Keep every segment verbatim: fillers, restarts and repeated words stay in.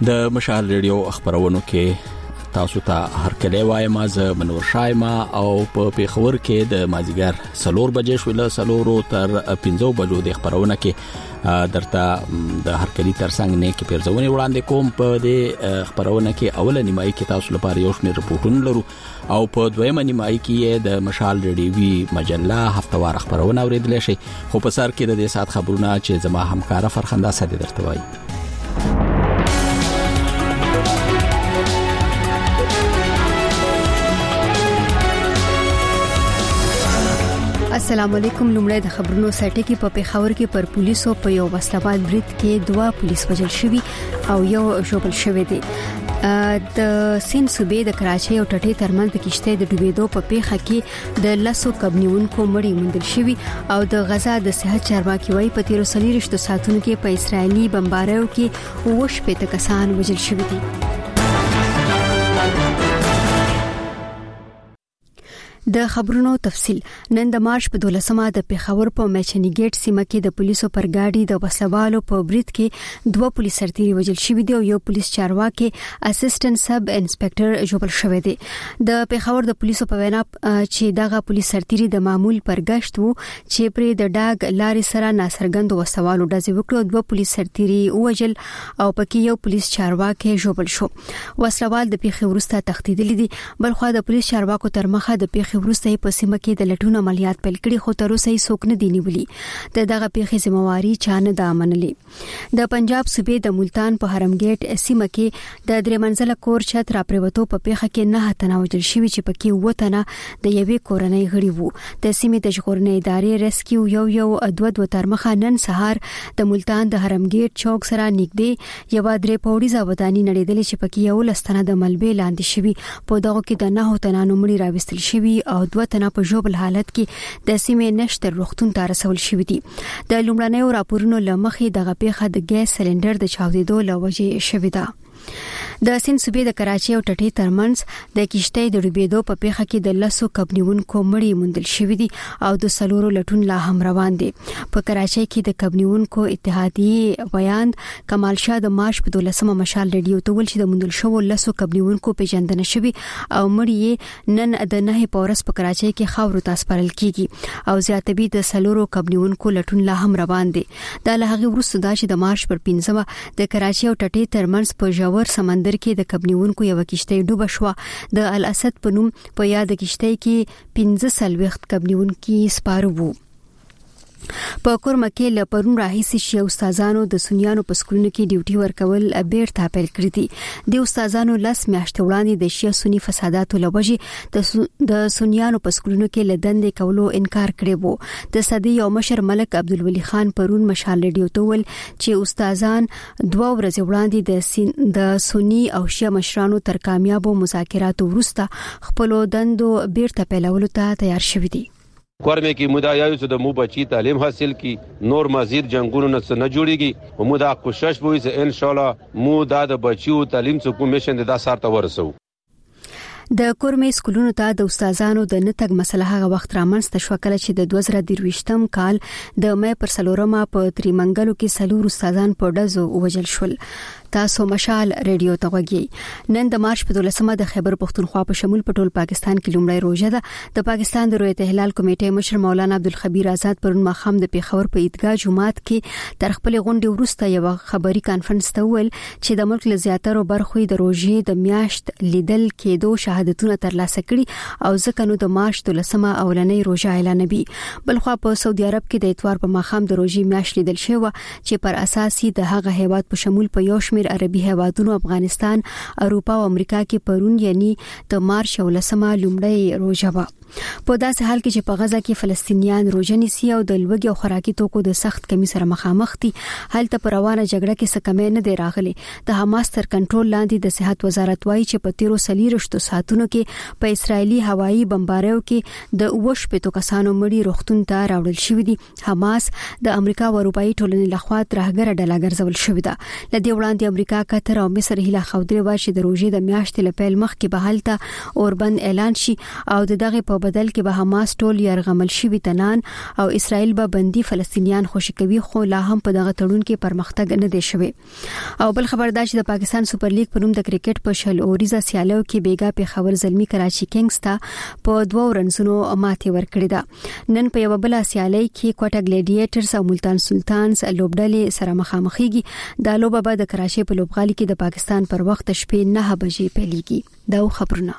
د مشال ریډیو خبرونو کې تاسو ته هر کله وایم زه منور شایما او په پیښور کې د مازیګر سلور بجې شول سلورو تر پنځو بجو د خبرونه کې درته د هر کلی ترڅنګ نه کې پیرځونه وړاندې کوم په دې خبرونه کې اوله نیمایي کې تاسو لپاره یو شمېر رپورټونه لرو او په دویمه نیمایي کې د مشال ریډیوي مجله هفتوار خبرونه اوریدل شي خو په سر کې د دې سات خبرونه چې زما همکار فرخنده ساده درته وایي. السلام علیکم. لومړی د خبرونو سرټه کې په پیښور کې پر پولیسو په یو وسلوال برید کې دوه پولیس وژل شوي او یو ژوبل شوی دی. د سین صوبې د کراچۍ او ټټې ترمنځ د کشته د ډوبېدو په پیښه کې د لسو کبنیونکو مړي موندل شوي او د غزا د صحت چارواکي وايي په تیرو سلیریشتو ساتونو کې په اسرایلی بمباریو کې اوه شپېته کسان وژل شوي دي. د خبرونو تفصيل. نن د مارچ په دولسمه د پیښور په میچنی ګیټ سیمه کې د پولیسو پر گاډي د وسلوالو په برید کې دوه پولیس سرتیري وژل شوي دي او یو پولیس چارواکي اسسټنټ سب انسپکټر ژوبل شوی دی. د پیښور د پولیسو په وینا چې دغه پولیس سرتیري د معمول پر گشت وو چې پر د ډاګ لارې سره ناڅرګند وسلوالو ډزې وکړو. دوه پولیس سرتیري وژل او پکې یو پولیس چارواکي ژوبل شو. وسلوال د پیښې وروسته تښتیدل دي. بلخو د پولیس چارواکو تر مخه د پیښې وروسته په سیمه کې د لټون عملیات پیل کړي خو تر اوسه یې څوک نه دی نیولي. د دغه پیښې ذمہواری چا نه ده منلې. د پنجاب صوبې د ملتان په هرم ګیټ سیمه کې د درې منزله کور چت را پریوتو په پیښه کې نه تنه وژل شوي چې پکې وته نه د یوې کورنۍ غړي وو. د سیمې د ژغورنې ادارې ریسکیو یو یو دوه دوه تر مخه نن سهار د ملتان د هرم ګیټ چوک سره نږدې یو درې پوړیزه ودانی نړیدلې چې پکې یو لستنه د ملبې لاندې شوي. په دغه کې د نه تنانو مړي راوستل شوي او دوه تنه په ژوبل حالت کې د سیمې نشتر روغتون ته رسول شوی دي. د لومړنیو راپورونو لمخې دغه پیښه د ګیس سلندر د چاودېدو لوجې شوې ده. د سین صوبې د کراچۍ او ټټې ترمنځ د کشته د ډوبېدو په پیښه کې د لسو کبنیونکو مړي موندل شوي دي او د سلورو لټون لا هم روان دي. په کراچۍ کې د کبنیونکو اتحادیې بیان کمال شاه د مارچ په دولسمه مشال ریډیو ته ویل چې د موندل شوو لسو کبنیونکو پیژندنه شوي او مړي نن د نه پورس په کراچۍ کې خاورو ته سپارل کیږي او زیاتبي د سلورو کبنیونکو لټون لا هم روان دي. د لهغه وروسته دا چې د مارچ پر پنځمه د کراچۍ او ټټې ترمنځ په ژور سمندر کې د کبنیونکو یو کشته ډوبه شو. د الاسد په نوم په یاد کشته کې پنځه سلويخت کبنیونکي سپارو وو. په کورمه کې له پرون راهیسي شي استادانو د سنیانو په سکولونو کې ډیوټي ورکول بیرته پیل کړی دي. د استادانو لاس میاشتې وړاندې د شیعه سنی فساداتو لوجې د سنیانو په سکولونو کې لدندې کولو انکار کړی وو. د صدې یو مشر ملک عبدالولي خان پرون مشال ریډیو ته ویل چې استادان دوه ورځې وړاندې د سنی او شیعه مشرانو تر کامیابو مذاکراتو وروسته خپل دندو بیرته پیلولو ته تیار شوي دي. کورمه کې مدایایو چې د مو بچی تعلیم حاصل کی نور مزید جنگونو نه نه جوړیږي او مو دا کوشش وکړو چې ان شاء الله مو دا د بچیو تعلیم څخه کومیشن د سارته ورسو. د کورمې سکولونو ته د استادانو د نتګ مسله هغه وخت رامنځته شو کله چې د دوه زره درویشتم کال د مې پر سلورمه په تریمنګلو کې سلور استادان په ډزو وژل شول. تاسو مشال ریډیو ته وګورئ. نن د مارچ په دولسمه د خیبر پختونخوا په شمول په ټول پاکستان کې لومړی روزه ده. د پاکستان د رویت هلال کمیټې مشر مولانا عبدالخبیر آزاد پرون ماخام د پیښور په عیدګاه جمعات کې تر خپل غونډې وروسته یو خبري کانفرنس ته ویل چې د ملک لزیاترو برخو د روزې د میاشت لیدل کېدو شهادتونه ترلاسه کړي او ځکه نو د مارچ دولسمه اولنۍ روزه اعلانوي. بلخو په سعودي عرب کې د اتوار په ماخام د روزې میاشت لیدل شوی چې پر اساس د هغه هیواد په شمول په یو شمېر عربي هیوادونو افغانستان، اروپا او امریکا کې پرون یعنی د مارچ ولسمه لومړی روزه و. په داسې حال کې چې په غزا کې فلسطینیان روزه نیسي او د لوږې او خوراکي توکو د سخت کمی سره مخامخ دي، هلته پر روانه جګړه کې څه کمی نه دی راغلی. د حماس تر کنټرول لاندې د صحت وزارت وایي چې په تیرو سلیریشتو ساعتونو ساعتونو کې په اسرایلی هوایي بمباریو کې د اووش پېتو کسانو مړي روغتون ته راوړل شوې دي. حماس د امریکا او اروپאי ټولنې لخوا ترهګر ډله ګرځول شوې ده. لدې وړاندې امریکا، قطر او مصر هیله خوده و چې د روزي د میاشتې لپاره مخکې به حالت اوربند اعلان شي او دغه په بدل کې به حماس ټول يرغمل شوي تنان او اسرائیل به بندي فلسطینیان خوشی کوي، خو لا هم په دغه تړون کې پرمختګ نه دی شوی. او بل خبر دا چې د پاکستان سپر لیګ په نوم د کرکټ په شل اوریزه سیالیو کې بیګا پیښور زلمی کراچي کینګز ته په دوه رنزونو ماتې ورکړې ده. نن په یو بل سیالي کې کوټا ګلیډیټرز او ملتان سلطانز لوبډلې سره مخامخېږي. دا لوبه به د کراچي په لوبغالي کې د پاکستان پر وخت شپې نه بجې پیلېږي. دا خبرونه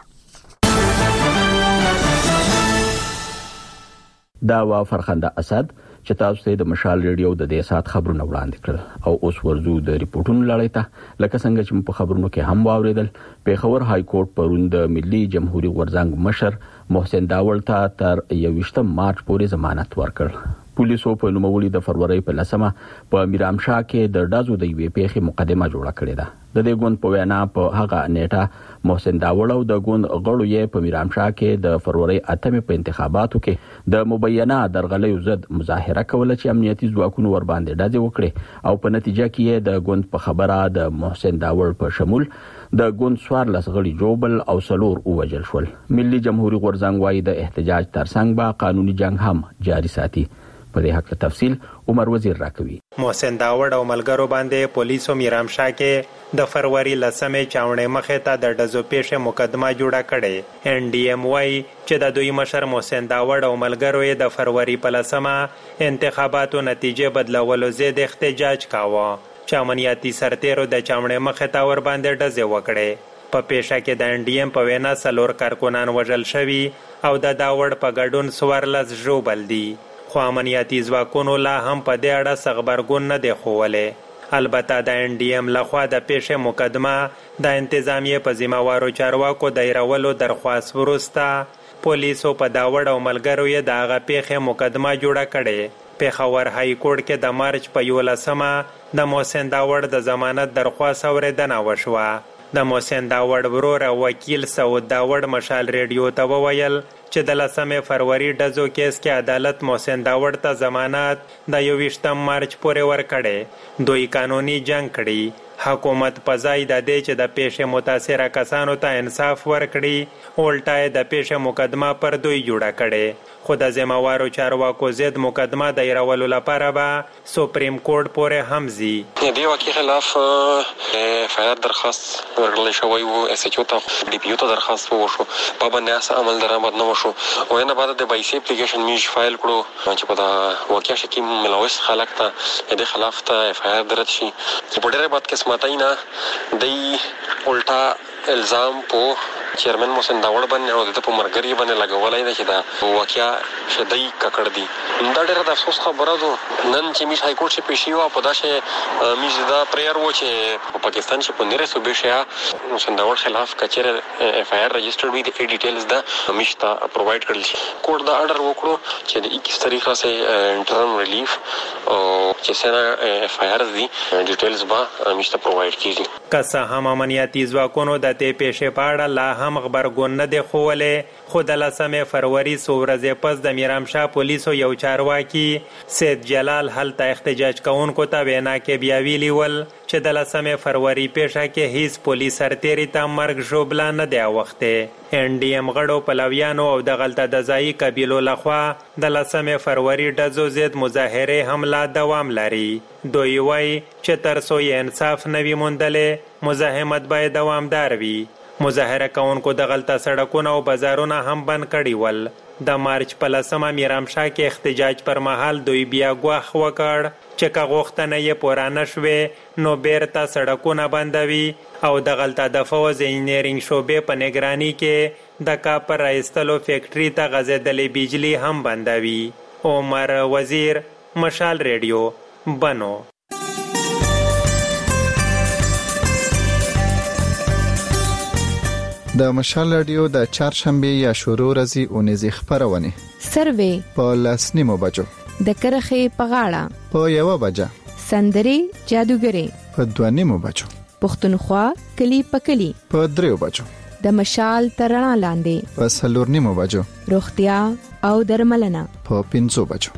دا وا فرخنده اسد چې تاسو ته د مشال ریډیو د دې سات خبرونه وړاندې کړل او اوس ورزو د ریپورتونو لړۍ ته. لکه څنګه چې په خبرونو کې هم واوریدل، پیښور های کورټ پرون د ملي جمهوریت غورځنګ مشر محسن داوړ ته تر یوویشتم مارچ پورې ضمانت ورکړ. پولیسو په نوموړي د فروری په لسمه په میرامشاه کې د ډازو د یوې پیښې مقدمه جوړه کړې ده. د دې ګوند په وینا په هغه نیټه محسن داوړ او د ګوند غړو یې په میرامشاه کې د فروری اتمه په انتخاباتو کې د مبینه درغلیو ضد مظاهره کوله چې امنیتي ځواکونو ور باندې ډزې وکړي او په نتیجه کې د ګوند په خبره د محسن داوړ په شمول د ګوند سوار لسغړي جوبل او سلور ووجل شول. ملي جمهوریت غورځنګ وايي د احتجاج ترڅنګ به قانوني جنگ هم جاري ساتي. په دې حق تفصیل عمر وزیر راکوي. محسن داوړ او ملګرو باندې پولیسو میرامشاه کې د فروری لسمه چاونې مخې ته د ډزو پیښه مقدمه جوړه کړې. ان ډي ام وايي چې د دوی مشر محسن داوړ او ملګرو یې د فروری په لسمه انتخاباتو نتیجه بدلولو ضد احتجاج کاوه چې امنیتي سرتیرو د چاونې مخې ته ور باندې ډزې وکړې. په پیښه کې د ان ډي ام په وینا څلور کارکونان وژل شوي او د داوړ په ګډون څوارلس ژوبل دي. خو امنیتي ځواکونو لا هم په دې اړه څه غبرګون نه دی ښوولی. البته د ان ډي ام لخوا د پیښې مقدمه د انتظامیې په ذمهوارو چارواکو دایرولو درخواست وروسته پولیسو په داوړ او ملګرو یې د هغه پیښې مقدمه جوړه کړې. پیښور های کورټ کې د مارچ په یولسمه د محسن داوړ د ضمانت درخواست اورېدنه وشوه. د محسن داوړ ورور او وکیل سعود داوړ مشال ریډیو ته وویل چې د لسمې فروری ډزو کیس کې عدالت محسن داوړ ته ضمانت د یوویشتم مارچ پورې ورکړی. دوی قانوني جنگ کړي. حکومت په ځای د دې چې د پیښې متاثره کسانو ته انصاف ورکړي، الټا د پیښې مقدمه پر دوی جوړه کړي. خو د ذمهوارو چارواکو ضد مقدمه دایرولو لپاره به سپریم کورټ پورې هم ځي. د دې واقعې خلاف فعال درخواست ورکړل شوی و، اس ایچ او ته ډي پی او ته درخواست وشو، په باندې اساس عمل درآمد نه وشو. او نه بعد د بایسي اپلیکیشن میش فایل کړو چې په دا واقعې کې ملوث خلک ته د خلاف ته اف آی آر درت شي. په ډېر بد قسمتای نه دی الټا الزام په چیرمن محسن داوړ باندې او د په مرګري باندې لګولای دی چې دا واقعیا شدی ککړ دی. دا ډېر د افسوس خبره ده. نن چې میش های کورټ په شی او په داسې میش دا پریر و چې په پاکستان کې په نره صوبې شیا محسن داوړ خلاف کچره اف آی آر رجسټرډ وي د ډیټیلز دا میش ته پرووایډ کړل شي. کورټ دا آرډر وکړو چې د اکیس طریقه سره انټرم ریلیف او چې سره اف آی آر دی ډیټیلز با میش ته پرووایډ کیږي. که هم امنیتي ځواکونو د دې پیښې په اړه لا هم خبرګون نه دی ښوولی. خو د لسمې فروری څو ورځې پس د میرامشاه پولیسو یو چارواکي سید جلال هلته احتجاج کوونکو ته وینا کې بیا ویلي ول چې د لسمې فروری پیښه کې هیڅ پولیس سرتیري ته مرګ ژوبله نه دی اوښتی. ان ډي ام غړو پلویانو او د غلطه د ځایي قبیلو لخوا د لسمې فروری ډزو ضد مظاهرې هم لا دوام لري. دوی وایي چې تر څو یې انصاف نه وي موندلی، مزاحمت باید دوامدار وي. مظاهره کوونکو د غلطه سړکونه او بازارونه هم بند کړي ول. د مارچ په لسمه میرامشاه کې احتجاج پر مهال دوی بیا ګواښ وکړ چې که غوښتنه یې پوره نه شوې نو بیرته سړکونه بندوي او د غلطه د فوز انجینرینګ شعبې په نگرانی کې د کاپر راایستلو فیکټري ته غځېدلې بجلی هم بندوي. عمر وزیر، مشال ریډیو، بنو. د مشال رادیو د چهارشنبه یا شروع ورځې اونیزې خبرونه سروې په لاس نیمو بجو، د کرخې په غاړه په یو بجه، سندري جادوګري په دوه نیمو بجو، پښتونخوا کلی په کلی په دریو بجو، د مشال ترنا لاندې په څلور نیمو بجو، روغتیا او درملنه په پنځو بجو.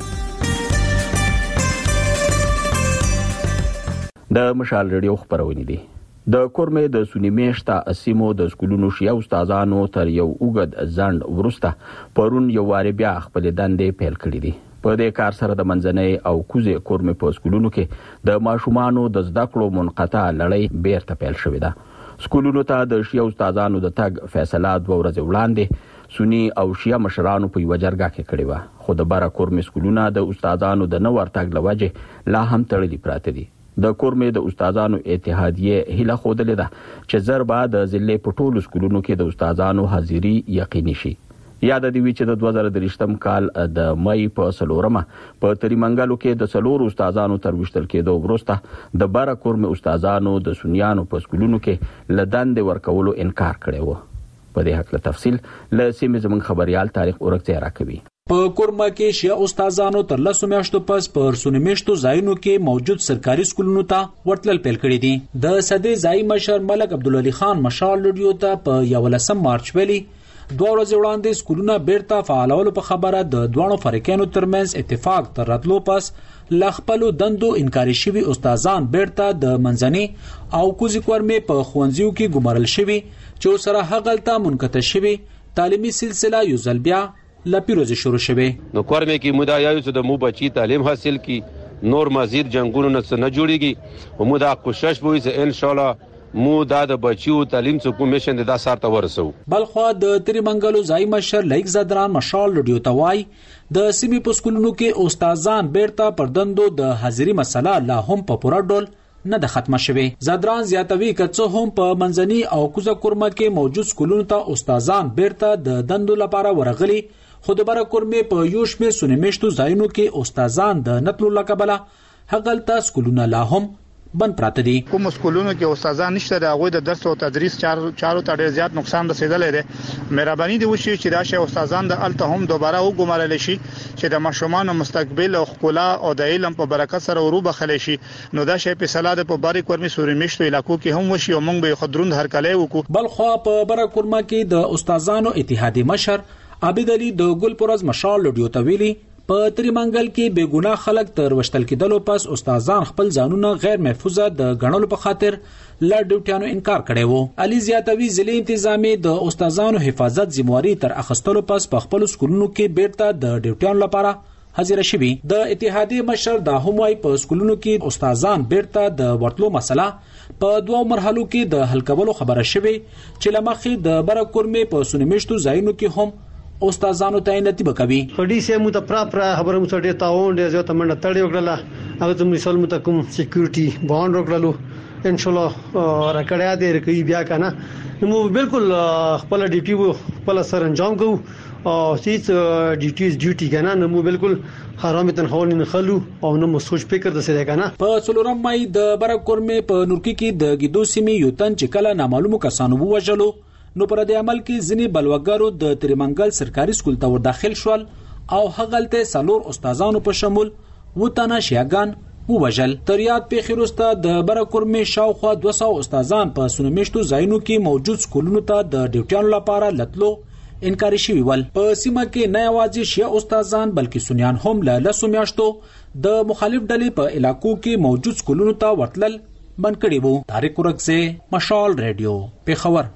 د مشال رادیو خبرونه دي. د کورمې د سونی میشته اسیمو د سکولونو شیا استادانو تر یو اوګد ځند ورسته پرون یو واری بیا خپل دندې پیل کړې دي. په دې کار سره د منځنۍ او کوزه کورمې په سکولونو کې د ماشومانو د زده کړو منقطع لړۍ بیرته پیل شوې ده. سکولونو ته د شیا استادانو د تګ فیصله دوه ورځې وړاندې سونی او شیا مشرانو په یو جرګه کې کړې و، خو د بارا کورمې سکولونه د استادانو د نو ورتګ لوجه لا هم تړلي پراته دي. د کورمې د استادانو اتحادیه هله خودلې ده چې زربا د ضلع په ټولو سکولونو کې د استادانو حاضری یقیني شي. یاد دی چې د دوه زره دریشتم کال د مې په سلورمه په تریمنګلو کې د سلور استادانو تر وشتل کېدو وروسته د بارا کورمې استادانو د سنیانو په سکولونو کې لدند ورکولو انکار کړی و. په دې حق له تفصیل له سیمې زمون خبريال تاریخ اورکځه راکوي. په کورما کې شیا استادانو تر لاسو میاشتو پس پر سونیمشتو ځایونو کې موجود سرکاري سکولونو ته ورتلل پیل کړی دي. د صدې ځای مشر ملک عبدالعلی خان مشال رادیو ته په یولسم مارچ ویلي دوه ورځې وړاندې سکولونه بیرته فعالولو په خبره د دوانو فریقانو ترمنځ اتفاق تر راتلو پس ل خپل دندو انکاري شوی استادان بیرته د منځني او کوزي کورمې په خوانزیو کې ګمارل شوی چې سره هغلته منقطع شوی تعلیمي سلسله یو ځل بیا ل پیروزي شروع شوی. نو کورمې کې مودا یو چې د مو بچی تعلیم حاصل کی نور مزید جنگونو نه جوړیږي او مودا کوشش وکړي چې ان شاء الله مو دا د بچیو تعلیم څخه میشن د سارته ورسو. بلخوا د تریمنګلو ځای مشر لیک زدران مشال رادیو توای د سیمې په سکولونو کې استادان بیرته پر دندو د حاضری مسله لا هم په پوره ډول نه د ختمه شوی. زدران زیاتوي کڅو هم په منځني او کوزه کورمه کې موجود سکولونو ته استادان بیرته د دندو لپاره ورغلي، خو د بره کورمې په یوش می سونیمشتو ځایونو کې استادان د نتلو لقبله هغلته سکولونه لا هم بند پراته دي. کوم سکولونو کې استادان نشته، د هغه د درس او تدریس چارو چارو ته ډیر زیات نقصان رسیدلی دی. مهرباني دی وشي چې راشه استادان د الته هم دوباره وګمارل شي چې د ماشومان مستقبل او خپل او د علم په برکت سره ورو بخل شي. نو دا شی په صلاح په باري کورمي سوري مشتو علاقو کې هم وشي او موږ به خدروند هرکلی وکړو. بلخوا په بره کورما کې د استادانو اتحادیه مشر عابد علي د ګلپورز مشال رادیو ته ویلي په تریمنګل کې بے ګناه خلک تر وشتل کېدلو پس استادان خپل ځانونه غیر محفوظه د غنولو په خاطر ل ډیوټیانو انکار کړی وو. علي زیاتوي ضلع انتظامی د استادانو حفاظت ذمہواری تر اخستلو پس په خپل سکولونو کې بیرته د ډیوټیانو لپاره حاضر شوي. د اتحادیه مشر د هموای په سکولونو کې استادان بیرته د ورتلو مسله په دوه مرحلو کې د حل کولو خبره شوي چې لمخې د بره کورمې په سونیمشتو ځایونو کې هم استادانو تعیناتی وکوي. خډي سه مو ته پراپر خبره مو ته تاون ډیر زیاته منډه تړي وکړه، هغه ته مثال مو ته کوم سکیورټي باند وکړلو ان شاء الله راکړیا دې کوي بیا کنه نو بالکل خپل ډیوټي خپل سر انجام کوو او هیڅ ډیوټیز ډیوټي کنه نو بالکل حرام تنخوال نه خلو او نو مسوج فکر د سره کنه. په څلورم مې د بره کورمې په نورکی کې د ګیدو سیمې یو تن چې کله نامعلومو کسانو وژلو، نو پر دې عمل کې ځینې بلوګرو د تریمنګل سرکاري سکول ته ور داخل شول او هغلته سلور استادانو په شمول وتانه شیاګان ووجل. تر یاد په خیرسته د بره کورمې شاوخوا دوه سوه استادان په سونیمشتو ځایونو کې موجود سکولونو ته د ډیوټیانو لپاره لتلو انکاري شوی ول. په سیمه کې نه یوازې شیا استادان بلکې سنیان هم له لسو میاشتو د مخالف ډلې په علاقو کې موجود سکولونو ته ورتلل بند کړي وو. طارق ورکزه، مشال رادیو، پیښور.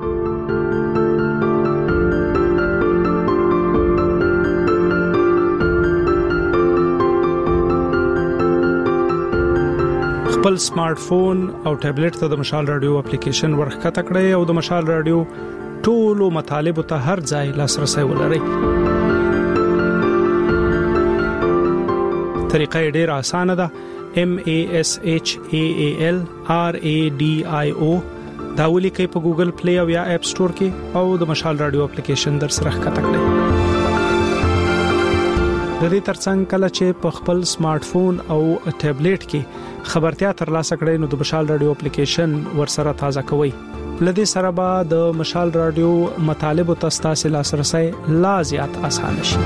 خپل سمارټ فون او ټابلیټ ته د مشال رادیو اپلیکیشن ورخته کړئ او د مشال رادیو ټولو مطالب ته هر ځای لاسرسي ولرئ. طریقه ډېره اسانه ده. M A S H A A L R A D I O دا ولیکئ په ګوګل پلی او یا اپ سٹور کې او د مشال رادیو اپلیکیشن در سره ښکته کړئ. د دې ترڅنګ کله چې په خپل سمارټ فون او ټابلیټ کې خبرتیا ترلاسه کړئ نو د مشال رادیو اپلیکیشن ورسره تازه کوئ. لدې سره به د مشال رادیو مطالب او تاسو لاسرسي لا زیات آسان شي.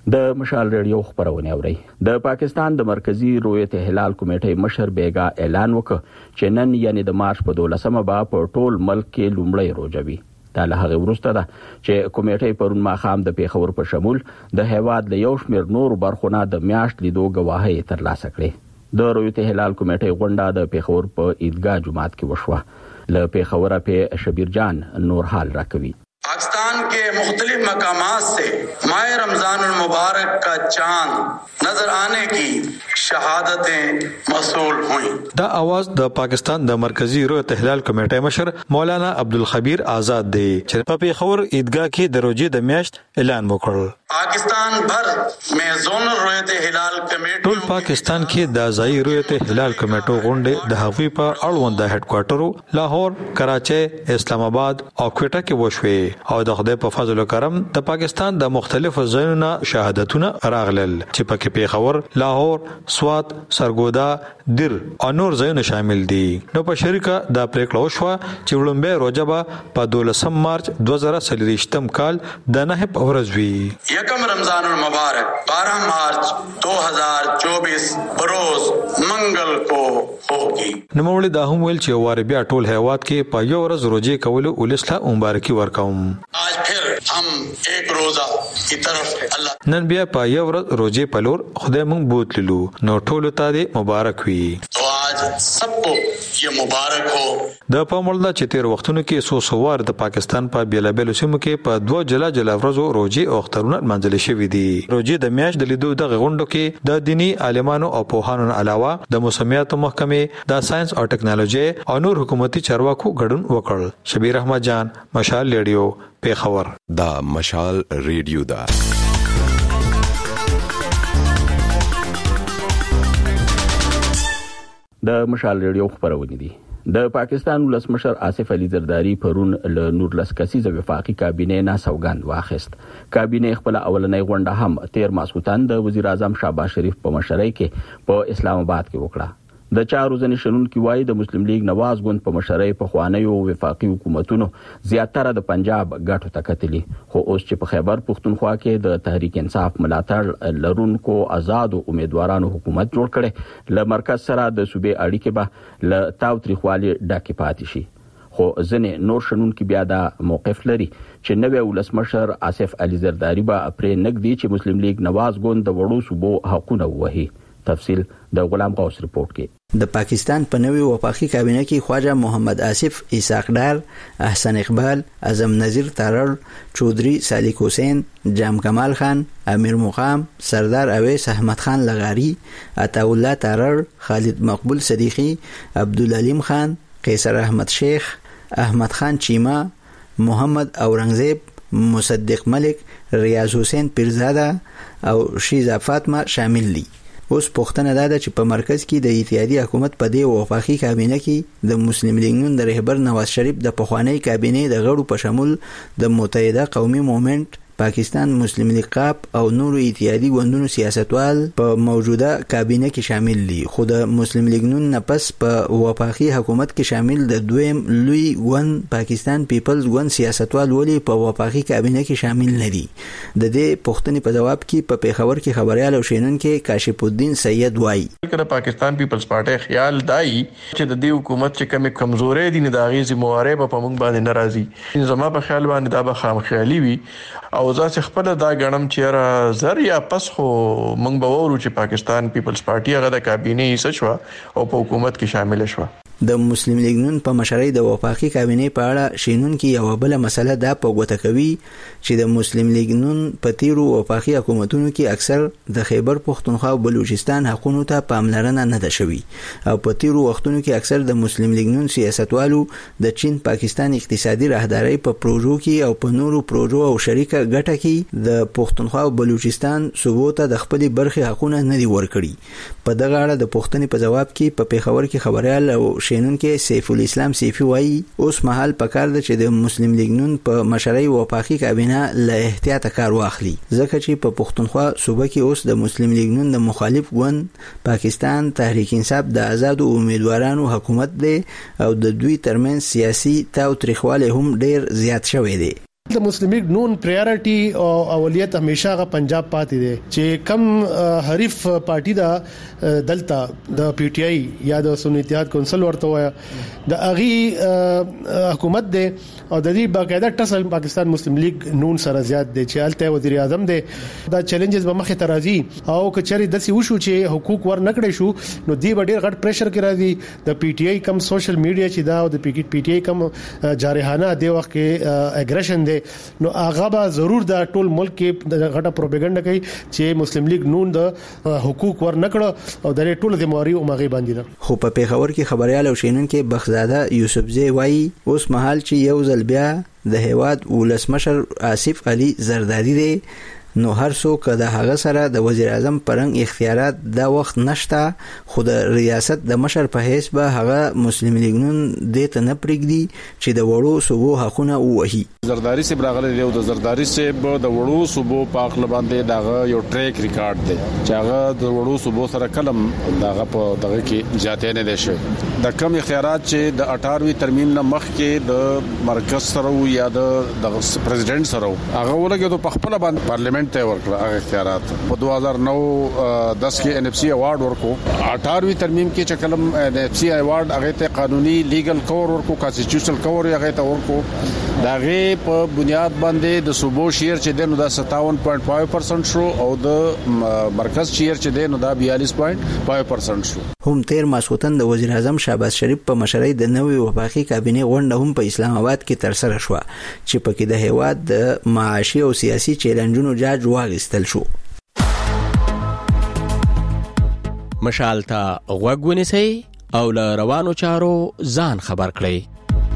د مشال ریډیو خبرونه اوري. د پاکستان د مرکزی رویت هلال کمیټې مشر بیگا اعلان وکړ چې نن یعنی د مارچ په دولسمه به په ټول ملک کې لومړی روزه وي. دا له هغه وروسته ده چې کمیټې پرون ماښام د پیښور په شمول د هیواد له یو شمېر نور برخونه د میاشت لیدو گواهی ترلاسه کړې. د رویت هلال کمیټې غونډه د پیښور په عیدګاه جماعت کې وشوه. له پیښوره په شبیر جان نور حال راکوي. पाकिस्तान के मुख्तलिफ मकामात से माह रमजान मुबारक का चांद नजर आने की शहादतें मसूल हुई. دا आवाज د پاکستان د مرکزی رویت هلال کمیټې مشر مولانا عبدالخبیر آزاد دی چې په پیښور عیدګاه کې د روزې د میاشت اعلان وکړ. پاکستان بھر میں زونل رویت هلال کمیټو ټول پاکستان کې د ځای رویت هلال کمیټو غونډه د هغوی په اړوند د هډ کوارټرو لاهور، کراچي، اسلام آباد او کوټه کې وشوي او د خدای په فضل او کرم د پاکستان د مختلفو ځایونو شهادتونه راغلل چې پکې پیښور، لاهور، سوات، سرګودا، دیر او نور ځایونه شامل دي. نو په شریکه د پریکړه وشوه چې وړاندې روزه به په دولسم مارچ دوه زره څلوېښتم کال د نهه په ورځ وي. یکم رمضان المبارک بارہ مارچ دو ہزار چوبیس بروز منگل کو ہوگی. نو موږ د هم ویل چې واره بیا ټول هیواد کې په یو ورځ روزه کول ولسله مبارکي ورکوم. آج پھر ہم ایک روزہ کی طرف اللہ نن بیا په یو ورځ روزه په لور خدای مونږ بوتللو نو ټول ته دې مبارک وي. تو آج سب کو یہ مبارک ہو. د پامولدا چې تیر وختونو کې سو سوار د پاکستان په بیلابل سیمو کې په دوه جلا جلا ورځو روزه او اخترونه منځل شوې دي. روزه د میاشت د لیدو د غونډو کې د دینی عالمانو او پوهانو علاوه د موسمیاتو محکمې، د ساينس او ټکنالوژي او نور حکومتي چارواکو ګډون وکړ. شبیر احمد جان، مشال ریډیو، پیښور. دا مشال ریډیو دا د مشال ریډیو خبرونه دي. د پاکستان ولسمشر آصف علي زرداری پرون له نورلس کسیزه وفاقي کابینه نه سوګند واخیست. کابینه خپل اولنۍ غونډه هم تیر ماسوتان د وزیر اعظم شهباز شریف په مشرۍ کې په اسلام آباد کې وکړه. د چارو ځنې شنونکي وایي د مسلم لیگ نواز ګوند په مشرۍ په خوانیو وفاقي حکومتونو زیاتره د پنجاب ګټو ته کتلي، خو اوس چې په خیبر پښتونخوا کې د تحریک انصاف ملاتړ لرونکو آزادو امیدوارانو حکومت جوړ کړي، له مرکز سره د صوبې اړیکې به له تاوتریخوالي ډکې پاتې شي. خو ځنې نور شنونکي بیا دا موقف لري چې نوی ولسمشر آصف علي زرداری به پرې نږدې چې مسلم لیگ نواز ګوند د وړو صوبو حقونه ووهي. تفصیل د غلام غوث رپورت کې. د پاکستان په نوې وفاقي کابینه کې خواجه محمد آصف، اسحاق ډار، احسن اقبال، اعظم نذیر تارړ، چودري سالک حسین، جام کمال خان، امیر مقام، سردار اویس احمد خان لغاری، عطاالله تارړ، خالد مقبول صدیقی، عبدالعلیم خان، قیصر احمد شیخ، احمد خان چیما، محمد اورنګزیب، مصدق ملک، ریاض حسین پیرزاده او شیزا فاطمه شامل دي. اوس پوښتنه دا ده چې په مرکز کې د اتحادیه حکومت په دې وفاقي کابینه کې د مسلم لیگ نون د رهبر نواز شریف د پخوانی کابینې د غړو په شمول د متحده قومي موومنت، پاکستان مسلم لیگ قاپ او نورو اتحادی ګوندونو سیاستوال په موجوده کابینه کې شامل دي. خو د مسلم لیگ نون نه پس په وفاقي حکومت کې شامل د دویم لوی ګوند پاکستان پیپلز ګوند سیاستوال ولی په وفاقي کابینه کې شامل نه دي. د دې پوښتنې په جواب کې په پیښور کې خبريال او شینونکو کاشف الدین سید وایي چې پاکستان پیپلز پارټي خیال دای چې د دې حکومت چې کومه کمزورې دي نه د غیزي مواربه په موږ باندې ناراضي. زما په خیال باندې دا به خام خیالي وي او ځکه خپل دا غنم چیرې زر یا پس خو موږ به وورو چې پاکستان پیپلز پارټي هغه د کابینې حصہ شو او په حکومت کې شامل شو. د مسلم لیگ نون په مشرۍ د وفاقي کابینې په اړه شینونکو یو بل مسله دا په ګوته کوي چې د مسلم لیگ نون په تیرو وفاقي حکومتونو کې اکثر د خیبر پښتونخوا او بلوچستان حقوقو ته پاملرنه نه ده شوې او په تیرو وختونو کې اکثر د مسلم لیگ نون سیاستوالو د چین پاکستان اقتصادي راهداري په پروژو کې او په نورو پروژو او شریکه ګټه کې د پښتونخوا او بلوچستان صوبو ته د خپل برخي حقوقونه نه دي ورکړي. په دغه اړه د پښتنې په جواب کې په پیښور کې خبريال او شینونکو سیف الاسلام سیفی وایي اوس مهال پکار ده چې د مسلم لیگ نون په مشرۍ وفاقي کابینه له احتیاط کار واخلي ځکه چې په پښتونخوا صوبه کې اوس د مسلم لیگ نون د مخالف ګوند پاکستان تحریک انصاف د آزادو امیدوارانو حکومت دی او د دوی ترمنځ سیاسي تاوتریخوالی هم ډیر زیات شوی دی. د مسلم لیگ نون پرایورټي او اولویت همیشه غ پنجاب پاتې دي چې کم حریف پارټي دا دلتا د پی ټی آی یا د سنی اتحاد کونسل ورته وای د اغي حکومت دی او د دې باقاعده ټسل پاکستان مسلم لیگ نون سره زیات دی چې الته وزیر اعظم دی دا چیلنجز به مخه ترازی او کچري دسي وشو چې حقوق ور نکړې شو نو دی ډېر غټ پریشر کې راځي د پی ټی آی کم سوشل میډیا چې دا او د پی ټی آی کم جارحانه دی وخت کې اګریشن دی نو هغه به ضرور د ټول ملک کې د غټه پروپاګاندا کوي چې مسلم لیگ نون د حقوق ور نکړه او د ټول ذمہواری او مغي باندې ده خو په پیښور کې خبريال او شینن کې بخزاده یوسفزی وایي اوس مهال چې یو ځل بیا د هیواد ولسمشر آصف علي زردادي دی نو هر څوک د هغه سره د وزیر اعظم پرنګ اختیارات د وخت نشته خو د ریاست د مشر په حیث به هغه مسلم لیگ نون د ته نه پرېږدي چې د وړو صوبو حقونه ووهي زرداری سے براغله دی او د زرداری سے د وړو صوبو په خپل باندې دغه یو ټریک ریکارډ دی چې هغه د وړو صوبو سره کلم دغه په دغه کې جاته نه دي شوی د کم اختیارات چې د اٹھارہویں ترمیم نه مخ کې د مرکز سره یا د پریزیدنت سره هغه ولګي په خپل باندې پارلیمنت ته ورکړه هغه اختیارات په دو هزار نو دس کې ان اف سی ایوارډ ورکو اٹھارہویں ترمیم کې چې کلم ان اف سی ایوارډ هغه ته قانوني لیګل کور ورکو کانسټیټیوشنل کور هغه ته ورکو دغه په بنیاد باندې د صوبو شیر چې دنو دا ستاون پوینټ پنځه پرسنټ شو او د مرکز شیر چې دنو دا بیالیس پوینټ پنځه پرسنټ شو هم تیر ماسوتن د وزیر اعظم شهباز شریف په مشرۍ د نوې وفاقي کابینه غونډه هم په اسلام آباد کې تر سره شو چې پکې د هیواد د معاشي او سیاسي چیلنجونو جاج واغستل شو مشال ته غوږ ونیسئ او له روانو چارو ځان خبر کړئ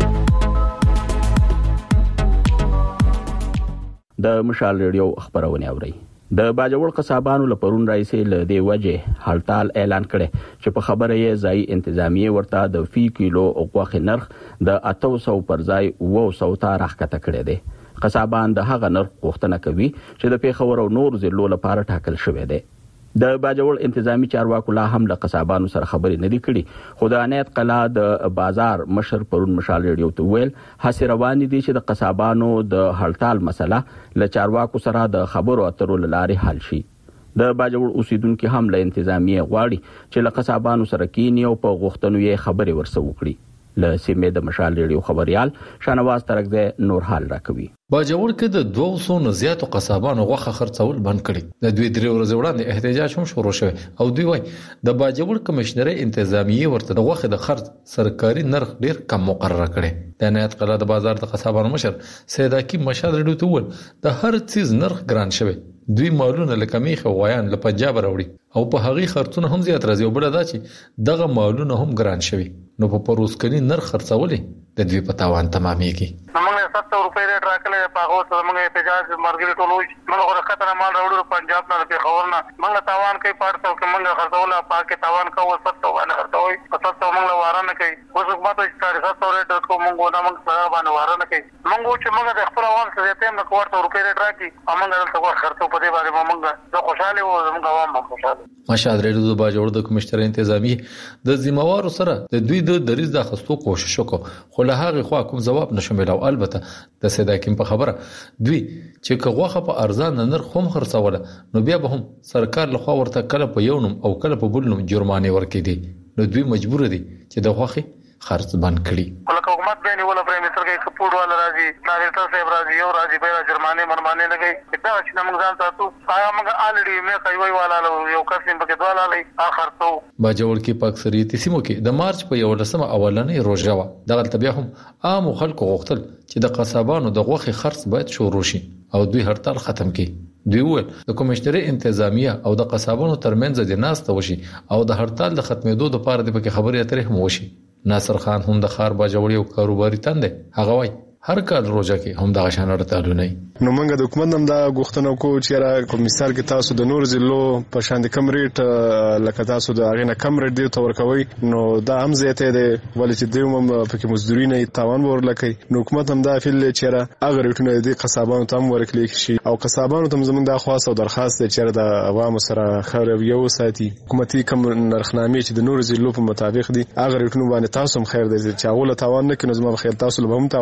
د مشال ریډیو خبرونه اوري د باجوړ قصابانو لپرون رئیس له دی وجه هړتال اعلان کړي چې په خبره یې ځای انتظامیه ورته د فی کیلو اوغه نرخ د اته سو پر ځای و سو ته راخته کړي دي قصابان د هغه نرخ غوښتنه کوي چې د پیښور او نور ضلعو لپاره ټاکل شوی دی د باجوړ انتظامی چارواکو لا هم له قصابانو سره خبرې نه دي کړي خو د عنایت قلا د بازار مشر پرون مشال ریډیو ته ویل هڅه روان دي چې د قصابانو د هړتال مسله له چارواکو سره د خبرو اترو لارې حل شي د باجوړ اوسیدونکو هم له انتظامی غواړي چې له قصابانو سره کینی او په غوښتنو یې خبرې ورسو وکړي له سیمې د مشال ریډیو خبريال شانواز ترکزه نور حال راکوي باجوړ کې د دوه سو نه زیاتو قصابانو غوښه خرڅول بند کړي د دوی درې ورځې وړاندې احتجاج هم شروع شوی او دوی وايي د باجوړ کمشنري انتظامیه ورته د غوښه د خرڅ سرکاري نرخ ډیر کم مقرره کړي د عنایت قلا د بازار د قصابانو مشر سید حکیم مشال ریډیو ته ول د هر چیز نرخ ګران شوی دوی مالونه لکه میخه وایان له پنجاب راوړي او په هغه خرڅونه هم زیات راځي او بل دا چې دغه مالونه هم ګران شوی نو په پروسکنی نرخ خرڅولې د دوی په تاوان تمامېږي موږ ستاسو روپۍ ریټ راکړل په هغه څه موږ احتجاج مرګري ټولوي موږ غوړه خطر مال راوړو پنجاب نه په خبر نه موږ تاوان کوي پارتو کې موږ خرڅوله پاکه تاوان کوو ستاسو باندې خرڅوي په تاسو موږ واره نه کوي اوس حکومت چې ستاسو ریټ کو موږ نه موږ سره باندې واره نه کوي موږ چې موږ د خپل عوام سره ته موږ ورته روپۍ ریټ راکړي موږ دلته خرڅو په دې باندې موږ زه خوشاله وو موږ عوام خوشاله مشال ریډیو د باجوړ د کمشنر انتظامی د ذمہوارو سره د دوی د دریز د خستو کوشش وکړو خو له هغه خوا کوم جواب نشو او البته د سید حکیم په خبره دوی چې کغوخه په ارزان نرخ هم خرڅوله نو بیا به هم سرکار له خوا ورته کله په یو نوم او کله په بل نوم جرمانه ورکړي دي نو دوی مجبور دي چې د غوخه خرڅ بند کړي ولکه حکومت به نه ولا پرې مستر کې کپوډ والا راځي ناریتا صاحب راځي او راځي به جرمانه مرمانه لګي دا چې موږ ځان تاسو آیا موږ الډي مې کوي والا یو قسم په کې دواله لې اخر ته باجوړ کې په اکثریت سیمو کې د مارچ په یو لسمه اولنې روزه و دغه تبعه هم عام خلکو غوښتل چې د قصابانو د غوخي خرڅ باید شروع شي او دوی هړتال ختم کړي دوی ول د کمشنري انتظامیه او د قصابانو ترمنځ د ناس ته وشي او د هړتال د ختمېدو لپاره د پکې خبرې اترې هم وشي ناصر خان هم د خار باجوړي او کاروباري تند هغه وای هر کال روزه کې هم د غشان اړتالونه نو موږ د حکومت نم دا غوښتنه کوو چې را کوم مثال کې تاسو د نور ضلعو په شان د کم ریټ لکه تاسو د اغه نه کم ریټ دی تور کوي نو دا هم زیاته دی ولې چې دوی هم په مزدوري نه تاوان ورلکې نو حکومت هم دا فعل چې را اغه ریټونه د قصابانو تم ورکړي شي او قصابانو تم زمونږ د خاص او درخواست چې د عوامو سره خبرو یو ساتي حکومتي کم نرخنامې چې د نور ضلعو په مطابق دي اغه ریټونه باندې تاسو هم خیر دی چې هغه له تاوان نه کینې زما خیر تاسو له هم تاوان نه کوي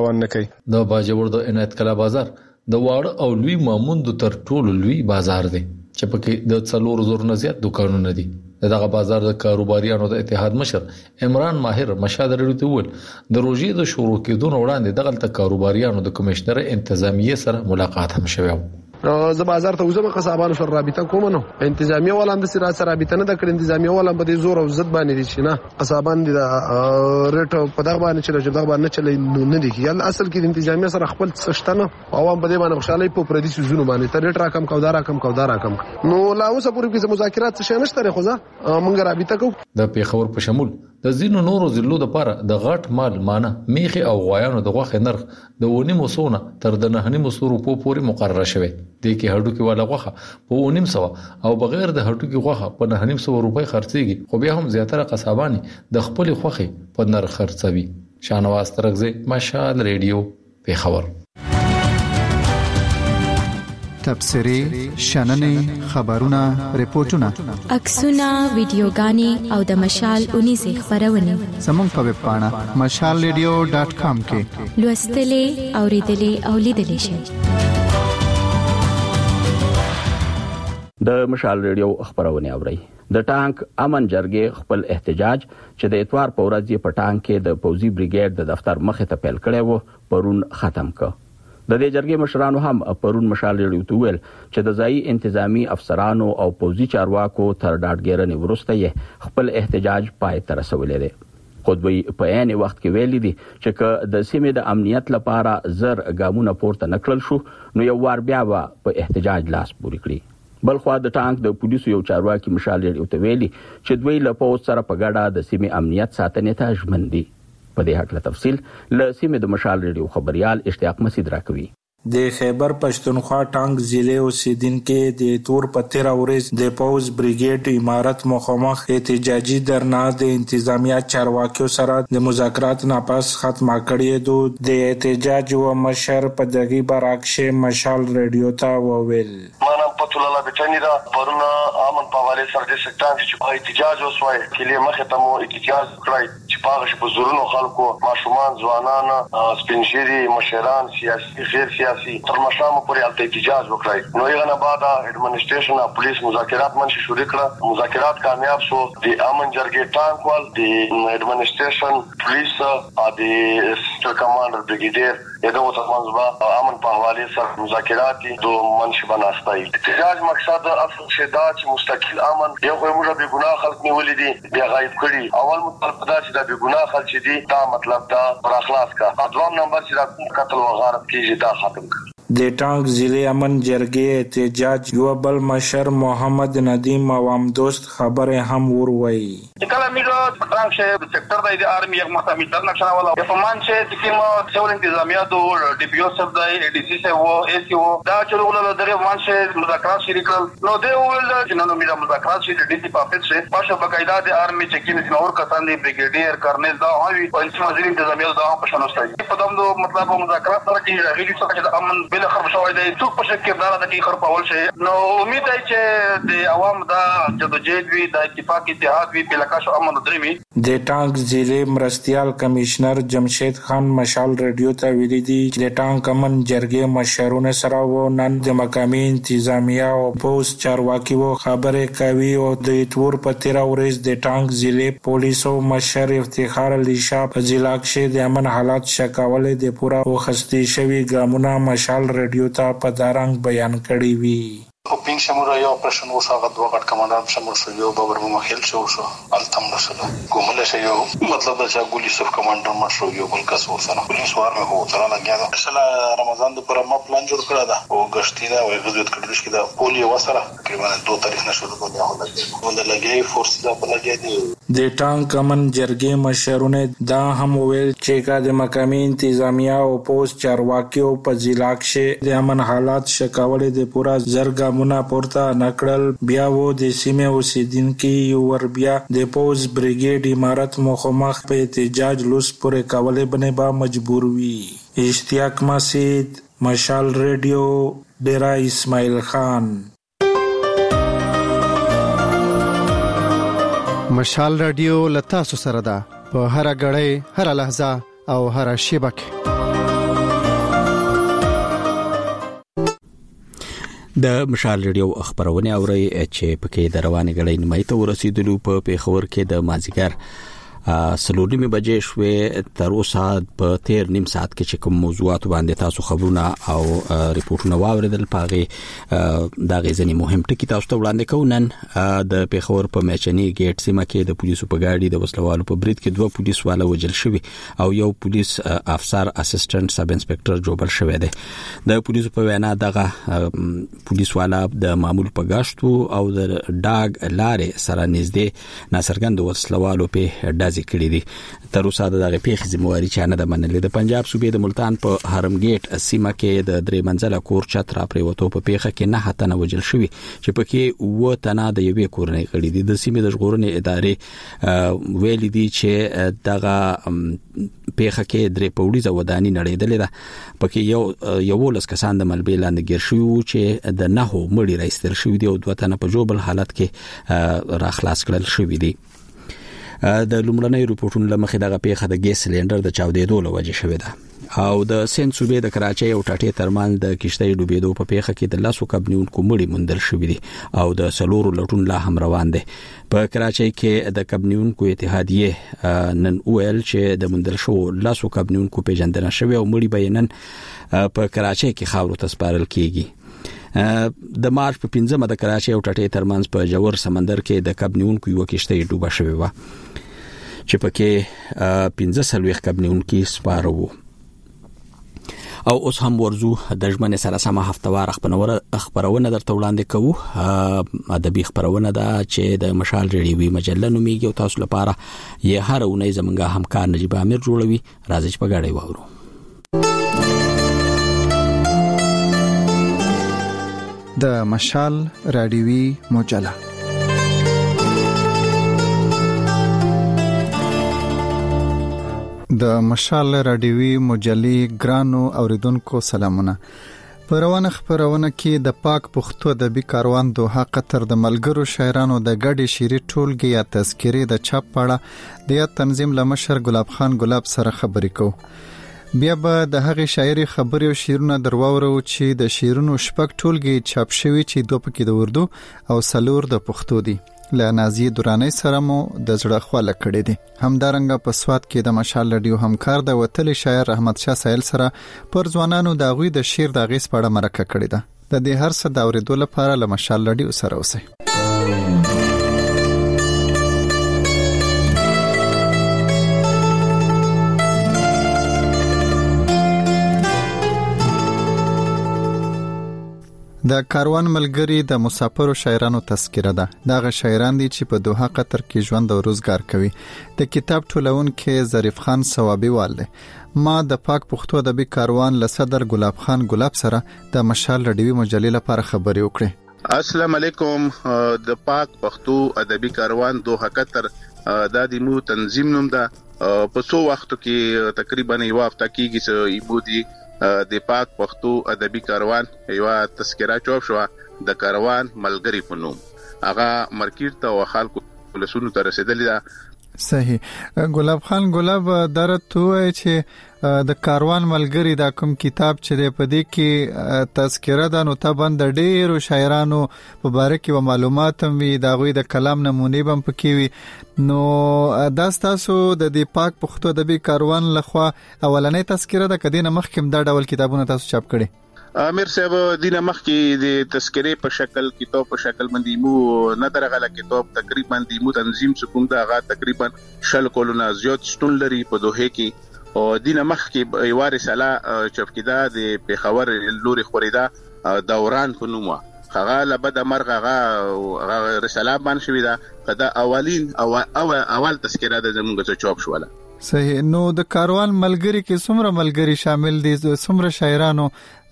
د باجوړ د عنایت کلا بازار د واړه او لوی ماموند تر ټولو لوی بازار دی چې پکې د څلور زور نه زیات دکانونه دي. دغه بازار د کاروباریانو د اتحاد مشر عمران ماهر مشاد لري ول د روزي د شروع کېدون وړاندې دغه د کاروباریانو د کمشنر انتظامیه سره ملاقات هم شوی. زه بازار ته وزم قصابانو سره رابطه کوم نو انتظامیه ولهم د سره سره رابطه نه د کړ انتظامیه ولهم په دې زور او عزت باندې دي چې نه قصابان دي د ریټ په دغه باندې چې دغه باندې چلی نه دي یل اصل کې انتظامیه سره خپل څشتنه او هم په دې باندې خوشاله په پردي سيزونو باندې تر ریټ راکم کو دا راکم کو دا راکم نو لا اوسه پورې کې مذاکرات څه نشته خو ځه مونږ رابطه کوو. د پیښور په شمول د زینو نورو ضلعو لپاره د غټ مال مانه میخي او غوایانو د غوخه نرخ د ونی مسونه تر د نهنی مسورو په پوري مقرره شوی دی کې هډو کې والا غوخه په ونیم سو او بغیر د هډو کې غوخه په نهنیم سو روپۍ خرڅيږي خو بیا هم زیاتره قصابانی د خپل خوخي په نرخ خرڅوي. شانواز ترغزه مشال ریډیو پیښور. تبصری شننې خبرونه ریپورتونه عکسونه ویډیوګانې او د مشال اونیزه خبرونه زموږ په ویب پاڼه مشال ریډیو ډاټ کام کې لوستلې اوریدلې او لیدلې شئ. د مشال ریډیو خبرونه اورئ. د ټانک امن جرګې خپل احتجاج چې د اتوار په ورځ په ټانک کې د پوزي بریګیډ د دفتر مخې ته پیل کړی وو پرون ختم کړ. د دې جرګې مشرانو هم پرون مشال ریډیو ته ویل چې د ځای انتظامی افسرانو او پوزي چارواکو تر ډاډګیرنې وروسته یې خپل احتجاج پای ته رسولی دی. خودوی په عین وخت کې ویلي دي چې که د سیمې د امنیت لپاره زر ګامونه پورته نکړل شو نو یو وار بیا به په احتجاج لاس پوري کړي. بلخوا د ټانک د پولیسو یو چارواکي مشال ریډیو ته ویلي چې دوی له پوز سره په ګډه د سیمې امنیت ساتنې ته ژمن دي. په دې هکله تفصیل له سیمې د مشال ریډیو خبريال اشتیاق مسعود راکوي. د خیبر پښتونخوا ټانک ضلع اوسیدونکو د تور پتیر اورز د پوز بریګیډ امارت مخامخ احتجاجي درنه د انتظامیه چارواکیو سره د مذاکرات نه پس ختمه کړې دو. د احتجاج و مشر په دغه برعکس مشال ریډیو ته وویل مانم پتولاله بچنی دا پرونه امن په حواله سره د سکتان چې احتجاج وسوي کله مخه ته مو احتجاج کړی چې پاغه په زورونو خلکو ماشومان ځوانان سپینشيري مشران سیاسي غیر سیاسي تر مشامو پورې الته احتجاج وکړای. نو یې نه بعد اډمنسټریشن او پولیس مذاکرات منشي شروع کړه. مذاکرات کامیاب شو. د امن جرګې ټانک ول د اډمنسټریشن پولیس او د سټر کمانډر بریګیډیر یدو ترمنځ با امن په حواله سره مذاکرات دي منشي بناستای. احتجاج مقصد اصل شدا چې مستقل امن یو موږ به ګناه خلک نیولې دي بیا غایب کړي. اول مطلب دا چې دا به ګناه خلک دي دا مطلب دا پر اخلاص کا. دوام نمبر چې دا قتل و غارت کیږي دا ختم. د ټانک ضلع امن جرګې احتجاج یو بل مشر محمد ندیم عوام دوست خبره هم وروي. کله میګو ټانک شه سېکټر د آرمي یک مخامي تر نقشه ولا په مان چې د کوم څول انتظامیه د ډي پی او سب د ډي سی سه وو ای سی وو دا چې ولله دغه مان چې مذاکرات شریک نو دی ول چې نو میرا مذاکرات چې ډي سی پاپټ شه پاشه بقاعده د آرمي چې کینې نور کسان دی بریګیډیر کرنل دا هوی او انتظامی انتظامیه دا په شنوستای په دغه مطلب مذاکرات سره کې غیر څه چې امن بل خبر شوی دی څوک په شک کې دا د کی خبر پول شي. نو امید دی چې د عوام دا جدوجہد وی د اتفاق اتحاد وی په لکه شو امن درمي. د ټانک ضلع مرستيال کمشنر جمشید خان مشال ریډیو ته ویلي دي چې د ټانک امن جرګې مشرونه سره و نن د مقامي انتظامیه او پوس چارواکي وو خبره کوي او د تور په تیر ورځ د ټانک ضلع پولیسو مشر افتخار علي شاه په ضلع کې د امن حالات شکاولې د پورا او خستي شوی ګامونه مشال ریډیو ته په دارنګ بیان کړی وی. او پینګ شموره یو اپریشن وشو هغه دوه غټ کمانډر شمول شو یو باور مو مخیل شو شو التم رسول کومله شي یو مطلب دا چې ګولي صف کمانډر ما شو یو بل کس ورسره پولیس وار مې هو تر نه غیا اصله رمضان د پر ما پلان جوړ کړی دا او غشتي دا او غزوت کړل شي دا پولیو وسره تقریبا دوه تاریخ نشو دا هو لګي لګي فورس دا په لګي دي د ټانک امن جرګې مشرونه دا هم ویل چې کا د مقامي انتظامیه او پوس چارواکیو په ضلع کې د امن حالات شکاولې د پورا زرګا منا پورته نکړل. بیا وو د سیمه اوسیدونکو یو ور بیا د پوز بریګیډ امارت مخامخ په احتجاج لوس پورې کولې بنه با مجبور وی. اشتیاق مسعود مشال ریډیو ډیرا اسماعیل خان. مشال رادیو لتا سره ده په هر غړې هر لحظه او هر شیبه کې. د مشال ریډیو خبرونه اوري چې پکې د رواني غړي نیمایته ورسېدلو په پیښور کې د مازیګر سلورمه بجې شوې تر اوسه په تیر نیم ساعت کې چې کوم موضوعات باندې تاسو خبرونه او ریپورتونه واوریدل پاغه دا غزنی مهم ټکی تاسو ته وړاندې کوونن د پیښور په میچنی گیټ سیمه کې د پولیسو په گاډي د وسلوالو په برید کې دوه پولیس والا وجل شوی او یو پولیس افسر اسسټنټ سب انسپکټر جوړ شوی دی د پولیسو په وینا دغه پولیس والا د معمول په گاشتو او د ډاګ لارې سره نږدې ناصرګند وسلوالو په ډاز کړی دي تر اوسه دغه پیښې ذمہواری چانه د منلې د پنجاب صوبې د ملتان په هرم گیټ سیمه کې د درې منزله کور چت را پریوتو په پیښه کې نه هتنه وجل شوی چې پکې و تنه د یوې کورنۍ غړي دي د سیمې د ژغورنې ادارې ویل دي چې دغه پیښه کې درې پولیسه ودانی نړیدلې ده پکې یو یو لس کسان د ملبې لاندې ګیر شوی چې د نهو مړي راستل شوی دي او دوه تنه په جوبل حالت کې را خلاص کړل شوی دي د لومړنۍ ریپورتونو لمخې دغه پیښه د ګیس سلندر د چاودېدو له وجې شوې ده او د سند صوبې د کراچۍ او ټاټې ترمنځ د کشتۍ ډوبېدو په پیښه کې د لاسو کبنیونکو مړي موندل شوي دي او د سلورو لټون لا هم روان دي په کراچۍ کې د کبنیونکو اتحادیه نن ویل چې د موندل شو لاسو کبنیونکو پیژندنه شوی او مړي بینن په کراچۍ کې خاورو ته سپارل کیږي د مارچ په پنځمه د کراچۍ او ټاټې ترمنځ په جوور سمندر کې د کبنیونکو یو کشتۍ ډوبه شوې و چې پکې پنځه سلويخ کبنیونکو سپاره وو او اوس هم ورزو د ژمنې سره سم هفتوار خبرونه درته وړاندې کوو ادبي خبرونه ده چې د مشال ریډیوي مجله نومیږي او تاسو لپاره یې هر اونۍ زمونږه همکار نجیب امیر جوړوي راځي چې په غاړې واورو د مشال رادیوي مجله د مشال رادیوي مجلې ګرانو اوریدونکو سلامونه په روانه خبرونه کې د پاک پښتو ادبي کاروان دوحه قطر د ملګرو شاعرانو د ګډي شعري ټولګي یا تذکرې د چاپ پاړه د یا تنظیم لمشر ګلاب خان ګلاب سره خبرې کوو بیا به د هغې شاعري خبرې او شعرونه درواورو چې د شعرونو شپږ ټولګي چاپ شوي چې دوه پکې د اردو او څلور د پښتو دي له نازي دوراني سره مو د زړه خواله کړې دي همدارنګه په سواد کې د مشال رادیو همکار د وتلی شاعر احمد شاه سایل سره پر ځوانانو د غوي د شعر د غیس پړه مرکه کړې ده د دې هر څه د اوریدو لپاره له مشال رادیو سره اوسئ د کاروان ملګری د مسافرو شاعرانو تذکره ده دغه شاعران دي چې په دوحه قطر کې ژوند او روزګار کوي د کتاب ټولون کې ظریف خان ثوابي والده ما د پاک پښتو ادبي کاروان له صدر ګلاب خان ګلاب سره د مشال رادیوي مجلې لپاره خبرې وکړې السلام علیکم د پاک پښتو ادبي کاروان دوحه قطر د دمو تنظیم نوم ده په څو وختو کې تقریبا یو هفته کېږي چې ایبودي د پاک پښتو ادبي کاروان یو تذکرہ چوب شو د کاروان ملګری په نوم هغه مرکیټ ته خلکو لسونو ته رسیدلی ده صحیح ګلاب خان ګلاب درته وای چې د کاروان ملګری دا کوم کتاب چې په دې کې تذکرہ ده نو تابند ډېرو شاعرانو په باره کې معلومات هم وي دا غوي د کلام نمونه هم پکې وي نو دا تاسو د دې پاک پښتو ادبي کاروان لخوا اولنې تذکرہ ده کدي نه مخکې دا ډول کتابونه تاسو چاپ کړي امیر صاحب دینه مخکې د تذکرې په شکل کتاب په شکل باندې مو نه درغله کتاب تقریبا د مو تنظیم سکوم دا غا تقریبا شل کولونه زیات شتون لري په دوه کې او دینه مخکې یو رساله چفکیدا د پیښور لوري خوريدا دوران په نوم هغه لبد مرغه هغه رساله باندې شوی دا دا اولین او اول تذکرہ د زمونږ چاپ شواله صحیح نو د کاروان ملګری کې څومره ملګری شامل دي څومره شاعرانو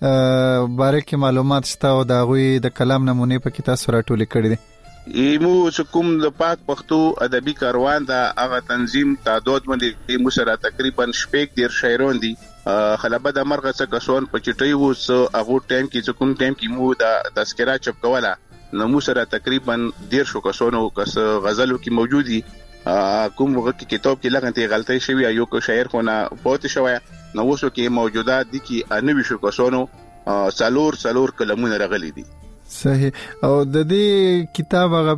باره کې معلومات شته او دا غوي د کلام نمونه په کې تاسو راټولې کړې دي ایمو چې کوم د پاک پښتو ادبي کاروان دا هغه تنظیم تعداد باندې مو سره تقریبا شپږ ډیر شاعران دي خلبه د مرغه څخه کسون په چټي وو سو هغه ټایم کې چې کوم ټایم کې مو د تذکرہ چپ کوله نو مو سره تقریبا ډیر شو کسونو کس غزلو کې موجودي کوم وخت کې کتاب کې لغنته غلطي شوی یو کو شاعر خو نه پوت شوی نو وسو کې موجوده دي کې انوي شو کسونو سالور سالور کلمونه رغلي دي صحیح. او د دې کتاب هغه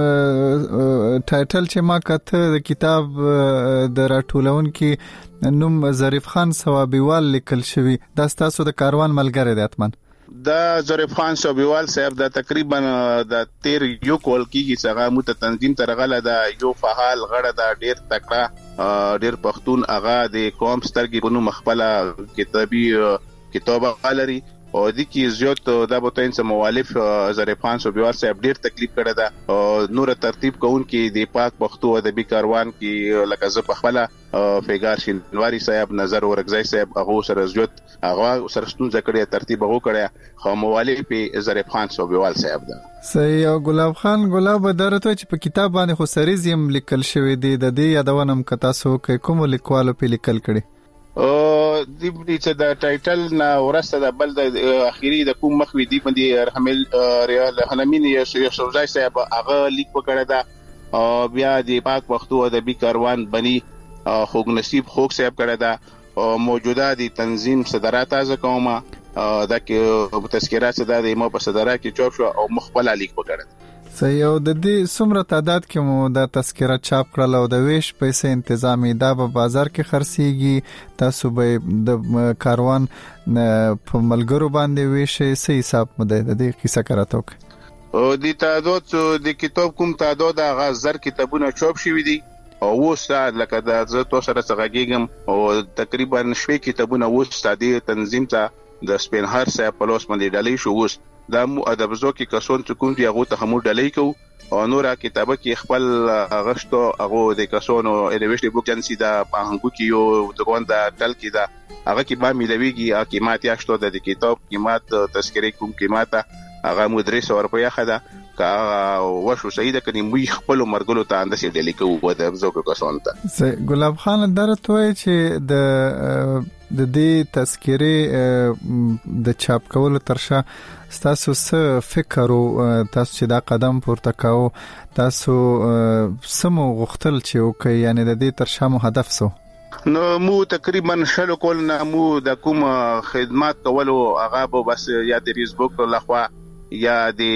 ټایټل چې ما کته د کتاب د راټولون کې نوم ظریف خان ثوابیوال لیکل شوی، دا تاسو د کاروان ملګری دی اتمن؟ دا ظریف خان ثوابیوال صاحب دا تقریبا د تیر یو کول کېږي څنګه مت تنظیم ترغله دا یو فعال غړه دا ډیر تکړه ډیر پښتون هغه د قوم سترګې بنو مخبله کتابي کتابه غالري او د کی زیات دا بوتاین سم موالف ظریف خان صوبیوال صاحب ډیر تکلیف کړی دا او نور ترتیب کوون کې د پاک پښتو ادبي کاروان کې لکه ز په خپل پیګار شینواری صاحب نظر ورغځای صاحب هغه سره زیات هغه سره ستونزه کړی ترتیب هغه کړی خو موالف ظریف خان صوبیوال صاحب دا صحیح. او ګلاب خان ګلاب درته چې په کتاب باندې خو سریزم لیکل شوی دی، د دې یادونم کتا سو کوم لیکوالو په لیکل کړي او د دې د ټایټل نه ورسته د بل د اخیری د کوم مخوي دی باندې رحمل ریال حنمین یو شوزای صاحب هغه لیک وکړه دا بیا د پاک پښتو ادبي کاروان بني خوګ نصیب خوګ صاحب کړه دا موجوده د تنظیم صدرات از کومه دا کې تذکرات صدا د مو په صدرات کې چوب شو او مخبل لیک وکړه. صحیح. او د دې څومره تعداد کې مو د تذکره چاپ کړل او د ویش پیسې تنظیمي دا په بازار کې خرڅيږي، تاسو به د کاروان په ملګرو باندې ویشې سې حساب مده د دې کیسه کراتو او د تعداد د کتاب کوم تعداد هغه زر کتابونه چاپ شوي دي او وسه لکه د زه تو سره څنګه او تقریبا شوي کتابونه وسه د تنظیم ته د سپینهار صاحب په لوس باندې ډالۍ شو. وس دا مو ادبزو کې کسون چې کوم دی هغه ته هم ډالۍ کو او نور کتابه کې خپل غشتو هغه د کسونو انیویشن بوک جنسي دا په هنګو کې یو د ګوند تل کې دا هغه کې با ملويږي قیمت یاشتو د کتاب قیمت تذکرې کوم قیمت هغه مدرس او روپیا خدا کا وشو سیده کني مو خپل مرګلو ته اندسې ډالۍ کوو د ابزو کې کسون ته. ګلاب خان درته وای چې د د دې تذکرې د چاپ کولو ترشا تاسو څه فکر او تاسو چې دا قدم پورته کاو تاسو سمو غختل چې او کوي یعنی د دې ترشا مو هدف سو؟ نو مو تقریبا شلو کول نه مو د کوم خدمات کولو هغه به بس یا د فیسبوک لخوا یا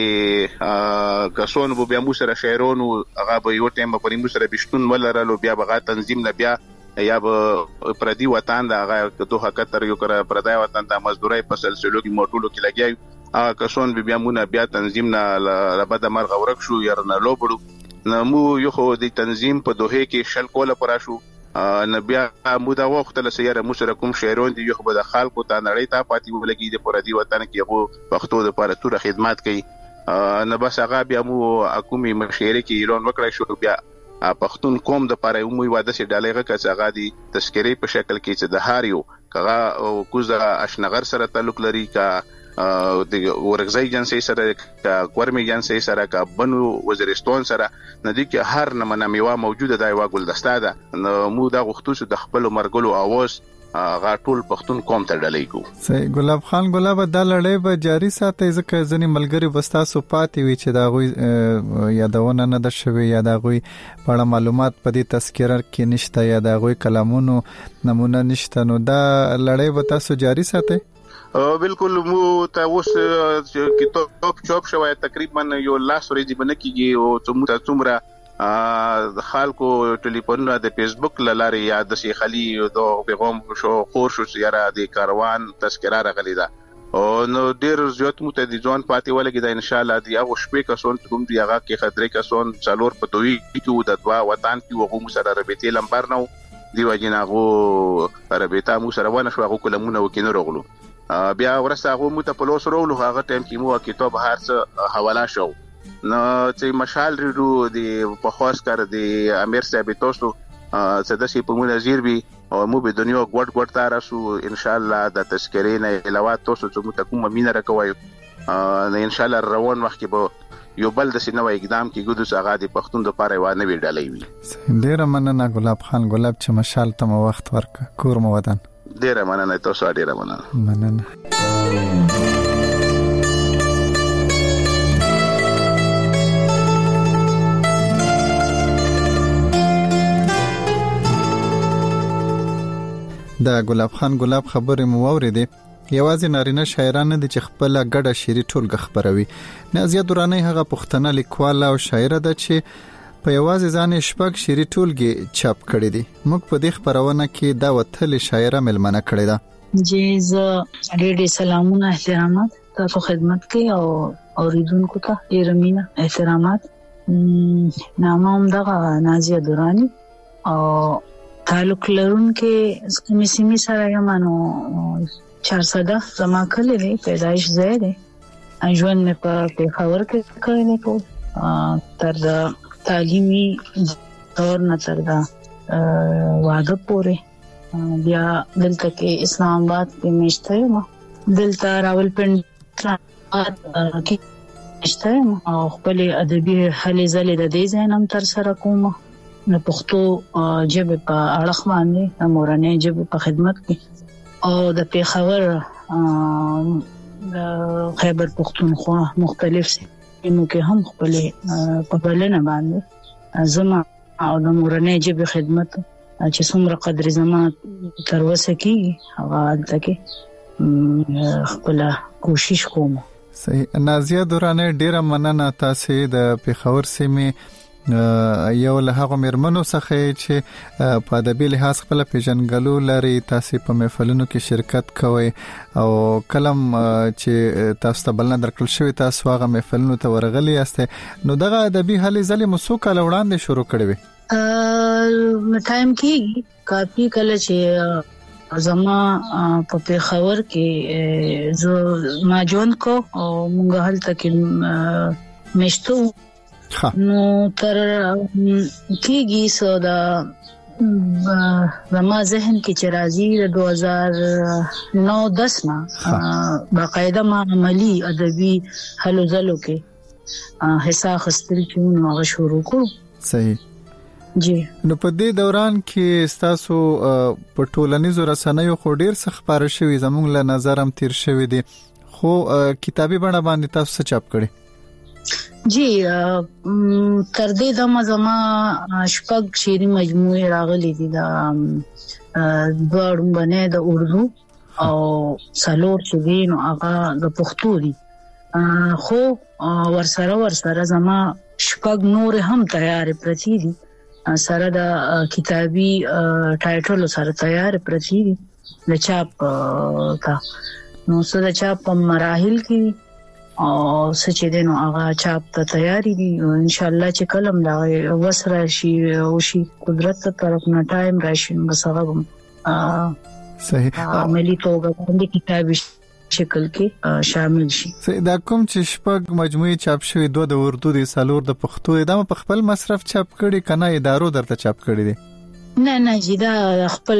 د کسون بو بیا مو سره شهرونو هغه به یو ټیم په مو سره بشتون ولرلو بیا به تنظیم نه بیا یا به پردي وطن دا هغه دوه کتر یو کړه پردای وطن د مزدوري په سلسلو کې موټولو کې لګیایو هغه کسون بیا مونږ بیا تنظیم نه لبد مرغ ورک شو يرنه لوبړو نو مو یو خو د تنظیم په دوه کې شل کوله پرا شو نه بیا مو دا وخت له سیاره مو سره کوم شهرون دی یو خو د خلکو ته نړۍ ته پاتې ولګي د پردي وطن کې هغه پښتو د لپاره تور خدمات کوي نه بس هغه بیا مو حکومي مشهره کې ایران وکړای شو بیا پښتون قوم د پاره مو واده سي ډالېغه کڅغه دي تذکرې په شکل کې چې د هاریو کغه کوزه اشنغر سره تعلق لري کا د ورغځي جنسي سره کا ګورمي جنسي سره کا بنو وزیرستان سره ندی کې هر نمونه میوه موجوده دی واګل دستا ده مو دا غختوس د خپل مرګلو اواز غاټول پښتون قوم ته ډالۍ کو. صحیح. ګلاب خان ګلاب د لړۍ به جاری ساتي ځکه ځنی ملګری وستا سو پاتې وی چې دا غوي یادونه نه د شوی یا دا غوي په معلومات په دې تذکره کې نشته یا دا غوي کلامونو نمونه نشته نو دا لړۍ به تاسو جاری ساتي؟ بالکل مو ته اوس کتاب چاپ شوی تقریبا یو لاس ورځې باندې کیږي او څومره څومره د خلکو ټلیفونونه د فیسبوک لاره یا د شیخ علي د پیغام شو خور شو یاره د کاروان تذکره راغلی دا او نو ډیر زیات مو ته د ځوان پاتې ولګي دا ان شاء الله دی هغه شپې کسون کوم دی هغه کې خطرې کسون څلور په دوی کې د دوا وطن کې وغو سره ربيتي لمبر نو دی وجناغو ربيتا مو سره ونه شو هغه کلمونه وکینو رغلو بیا ورسره هغه مو ته په لوس رولو هغه ټیم کې مو کتاب هرڅ حواله شو نو چې مشال ریډو د په خاص کر د امیر صاحب تاسو څه د شي په مناظر بي او مو به دنیا ګډ ګډ تا راسو ان شاء الله د تذکرې نه علاوه تاسو چې مو تکوم مینه راکوي نه ان شاء الله روان وخت به یو بل د سینوي اقدام کې ګودو ساغه د پښتون د پاره و نه وی ډالۍ وي. ډیر مننه ګلاب خان ګلاب چې مشال ته مو وخت ورک کور مو ودان. ډیر مننه تاسو ډیر مننه مننه. دا ګلاب خان ګلاب خبرې مو اوریدې یوازې نارینه شاعران نه دي چې خپل ګډه شعري ټولګه خبروي. نازیه درانی هغه پښتنه لیکواله او شاعره ده چې په یوازې ځان شپږ شعري ټولګې چاپ کړي دي. موږ په دې خبرونه کې دا وتلې شاعره ملمنه کړې ده. جی زه ډېر سلامونه احترامات تاسو خدمت کې او اوریدونکو ته ډېر مینه احترامات. نامه هم دغه نازیه درانی او تعلق لرونکې کومې سیمې سره یم. نو چارسده زما کلی دی، پیدایش ځای دی. ژوند مې په پېښور کې کړی دی ټول تر د تعلیمي دور نه تر د واده پورې. بیا دلته کې اسلام آباد کې مېشته یم، دلته راولپنډي کې مېشته یم او خپلې ادبي هلې ځلې د دې ځای نه هم ترسره کوم. د پښتو ژبې په اړخ باندې د مورنۍ ژبې په خدمت کې او د پېښور د خیبر پښتونخوا مختلف سیمو کې هم خپلې په بلنه باندې زما او د مورنۍ ژبې خدمت چې څومره قدر زما تر وسه کېږي هغه هلته کې خپل کوشش کوم. صحیح. نازیه درانی ډیره مننه. تاسو د پېښور سیمې یو له هغه مرمنو څخه چې په ادبي لحاظ خپل پیژنګلو لري. تاسو په محفلونو کې شرکت کوئ او کلم چې تاسو ته بلنه درکړل شوی تاسو هغه محفلونو ته ورغلي یاست. نو دغه ادبي هلې ځلې مو څو کال وړاندې شروع کړې وې؟ ا ټایم کې کافي کله چې زما په پېښور کې زه ما ژوند کو او مونږ هلته کې مشتو نو تر کېږي سو دا زما ذهن کې چې راځي د دوه هزار نو دس نه باقاعده ما عملی ادبي هلو ځلو کې حصہ اخیستل چې نو هغه شروع کړو. صحیح. جی. نو په دې دوران کې تاسو په ټولنیزو رسنیو خو ډیر څه خبره شوې زموږ له نظر هم تیر شوې دي، خو کتابي بڼه باندې تاسو څه چاپ کړی؟ جی تر دې دمه زما شپږ شعري مجموعې راغلي دي. دا دوه ډومبنې د اردو او څلور چې دي نو هغه د پښتو دي، خو ورسره ورسره زما شپږ نور هم تیار پرتی دي سره د کتابي ټایټل سره تیار پرتی دي د چاپ کا. نو سره چاپ په مراحل کې او سچې دینو هغه چاپ ته تیاری دي. ان شاء الله چې کلم دا وسره شي او شي قدرت ته طرف نه ټایم راشي بس هغه صحیح عملی توګه د کتابي شکل کې شامل شي. دا کوم چې شپږ مجموعي چاپ شوی دوه د اردو دي څلور د پښتو دي، دا په خپل مصرف چاپ کړي کنه ادارو درته چاپ کړي دي؟ نه نه جی دا خپل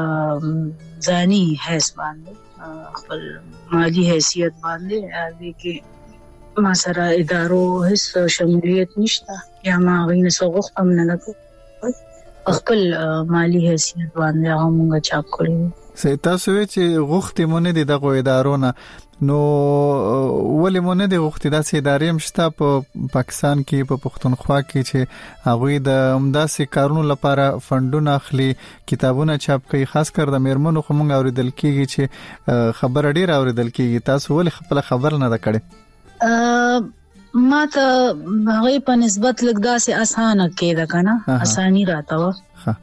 ځاني حیث باندې خپل مالی حیثیت باندې دي کې ما سره ادارو هیڅ شمولیت نشته یا ما غوښنه سوغخت هم نه لګو خپل مالی حیثیت باندې هغه موږ چاپ کړی. سه تاسو چې غوښتي مونږ دي دغه ادارو نه، نو ولې مونږ نه دي غوښتي داسې ادارې هم شته په پاکستان کې په پښتونخوا کې چې هغه د همداسې کارونو لپاره فندونه اخلي، کتابونه چاپ کوي، خاص کر د میرمنو خو مونږ اوریدل کېږي چې خبر ډیر اوریدل کېږي. تاسو ولې خپل خبر نه کړی؟ ما ته هغه په نسبت لږ داسې اسانه کېده کنه، اساني راته و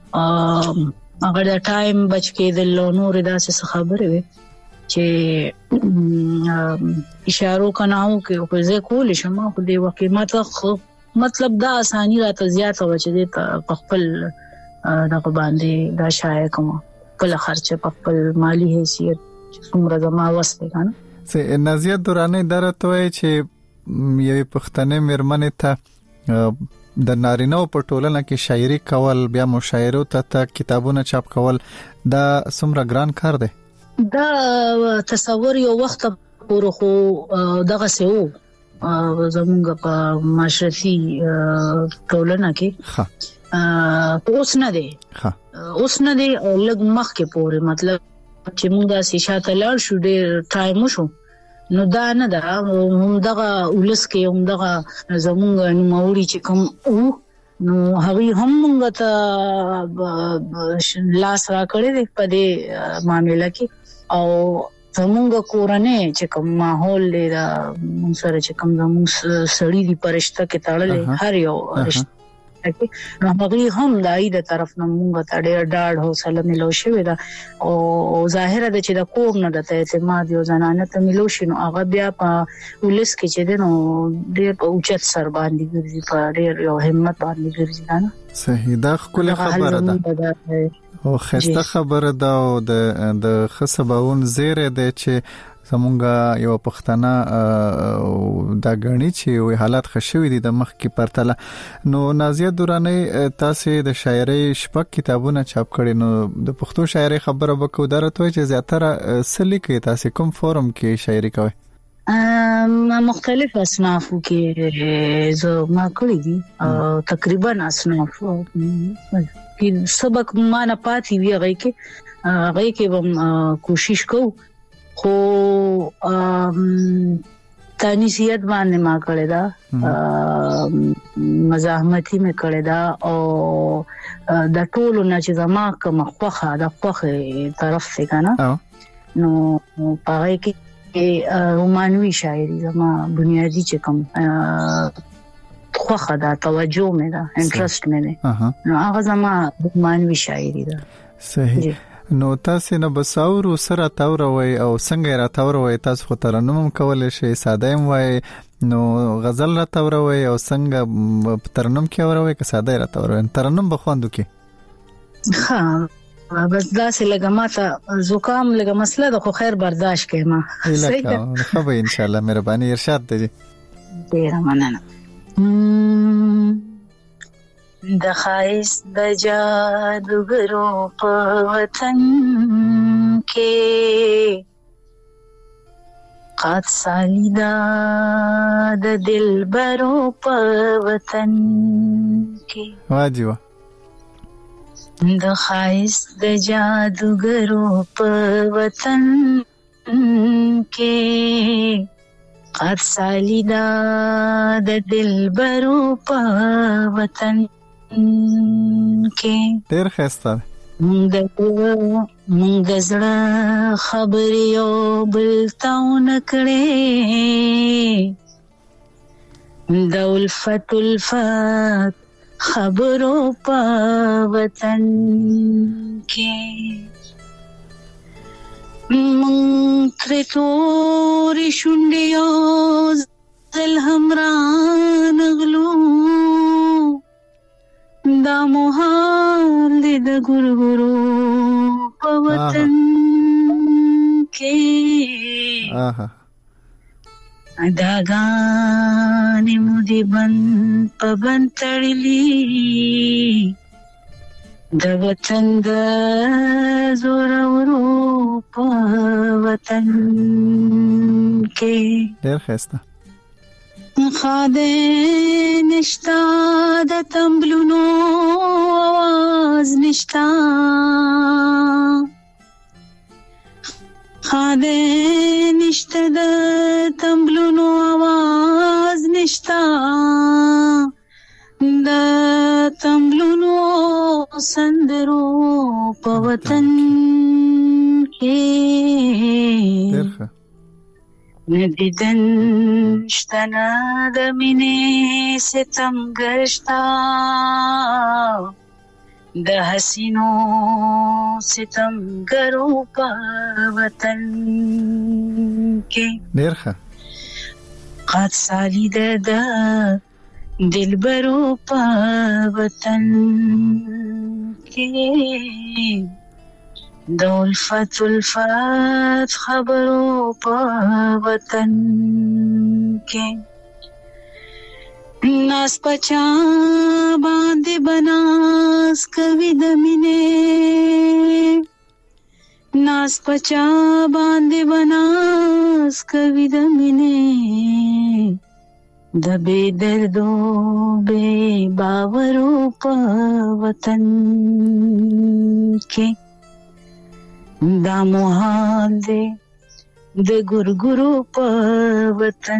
هغه د ټایم بچ کېدل نور داسې خبرې وي چې اشارو کناو کې خو زه کول شم خو دې وخت ماته مطلب دا اساني راته زیاته و چې دې په خپل دغه باندې دا شایع کوم خپل خرچه په خپل مالی حیثیت څومره زما وسته کنه. سه نازیه درانی درته وای چې یوې پښتنې مېرمنې ته د نارینه په ټولنه کې شاعري کول بیا مشاعرو ته کتابونه چاپ کول دا څومره ګران کار دی؟ دا تصور یو وخت پورې خو دغه سه وو زمونږ په معاشرتي ټولنه کې اوس نه دی اوس نه دی لږ مخکې پورې مطلب چې موږ د شاته لاړ شو ډېر ټایم شو نو دا نه دا هم دغه ولس کې هم دغه زمونږ نوموړي چې کوم او نو هغه هم موږ ته لاس را کړی دی په دې معاملې کې او زمونږ کورنۍ چې کوم ماحول دی دا موږ سره چې کوم زموږ سړی دی پرشته کې تړلې هر یو رشتہ نو هغه هم دای د طرف نه موږ ته ډېر ډاډ حوصله ملو شوی دا او ظاهره ده چې د کور نه د اعتماد یو زنانه ته ملو شي نو هغه بیا په ولس کې چې ده نو ډېر په اوچت سر باندې ګرځي په ډېر یو همت باندې ګرځي نه صحیح دا خپل خبره ده او خسته خبره ده او د د خصباون زیره ده چې زمونږ یو پښتنه دا غنی چې وی حالات خشوي دي د مخ کې پرتله نو نازیه دورانی تاسو د شاعرۍ شپږ کتابونه چاپ کړي نو د پښتو شاعرۍ خبره وکړو درته چې زیاتره سلی کې تاسو کوم فورم کې شاعرۍ کوي ا مختلف اصناف کې زه ما کړی دي تقریبا اصناف کې سبق ما نه پاتې وی هغه کې هغه کې هم کوشش کوم خو تانیسیت باندې ما کړی دا مزاحمتي مې کړی دا او د ټولو نه چې زما کوم خوخه د خوخه طرف څخه کنه نو پاره کې رومانوي شاعري زما بنیادی چې کوم خوخه دا توجه مې دا انټرست مې نو هغه زما رومانوي شاعري دا صحیح نو تاسو نه بساورو سره تاوروي او څنګه را تاوروي تاسو خو ترنم کولای شئ ساده هم وای نو غزل را تاوروي او څنګه ترنم کې اوروي که ساده را تاوروي ترنم بخواندو کې ها بس دا سه لګه ماته زکام لګه مسله د خو خیر برداشت کړم ما صحیح ده خو به ان شاء الله مهرباني ارشاد دی ډیر مننه د خایس د جادوګرو په وطن کې قد سالیدا د دلبرو په وطن کې واجبه د خایس د جادوګرو په وطن کې قد سالیدا د دلبرو په وطن کې ډیر خسته مونږ مونږ زړه خبرې او بل تاو نکړې د الفت الفت خبرو په وطن کې مونږ تر تورې شونډې او زل همران غلو دا موهال د ګورګورو په وطن کې آها دا غانې مو دې بند په بند تړلي د وطن د زورورو په وطن کې ډېر ښایسته خاده نشتا د تمبلونو आवाज نشتا خاده نشتا د تمبلونو आवाज نشتا د تمبلونو سندرو په وطن کې درخه ندیدن شتنا د مینې ستم ګرشتا د حسینو ستم ګرو په وطن کې درخه قد سالی د دلبرو په وطن کې د الفت الفت خبرو په وطن کې ناس پچا باندې بناس کوي د مینې ناس پچا باندې بناس کوي د مینې د بے دردو بے باورو په وطن کې دا موحال دے د ګورګورو په وطن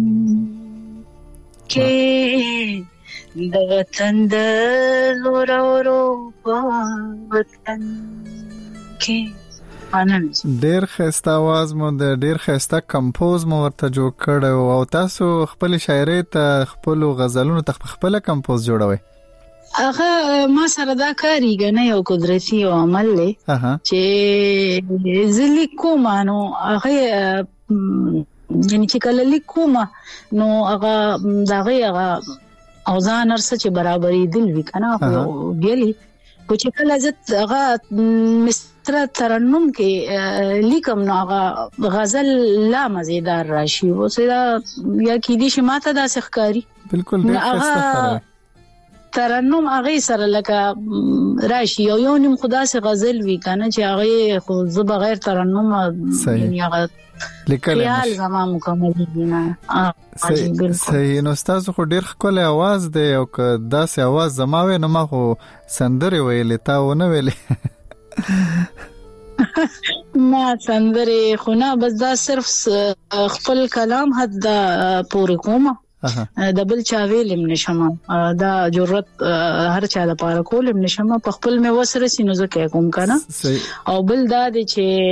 کې د وطن د زورورو په وطن کې ډیر خسته आवाज مو د ډیر خسته کمپوز مو ورته جوړ کړو او تاسو خپل شاعري ته خپل غزلونو ته خپل کمپوز جوړوي. هغه ما سره دا کاری غنه یو قدرتي او عمل له چې زلی کومانو هغه یعنی چې کله لیکوما نو هغه دغه هغه اوزان ارسه چې برابرې دل وکنه خو بیلی کو چې کله زت هغه مستر ترنم کې لیکم نو هغه غزل لا مزیدار راشي و سره یا کې دي چې ماته دا ښکاری بالکل ډیر خسته ترنم هغه سره لکه راشي یو یو نیم خدا سي غزل وی کنه چې هغه خو زه بغیر ترنم یعنی هغه لیکل خیال زما مکمل دي نه صحیح نو تاسو خو ډیر خپل आवाज دی او که داسې आवाज زماوي نه ما خو سندره ویلې تا ونه ویلې ما سندره خو نه بس دا صرف خپل کلام حد پورې کومه د بل چا ویلم نشم دا جرأت هر چا لپاره کولم نشم په خپل مې وسره سينو زکه کوم کنه او بل دا د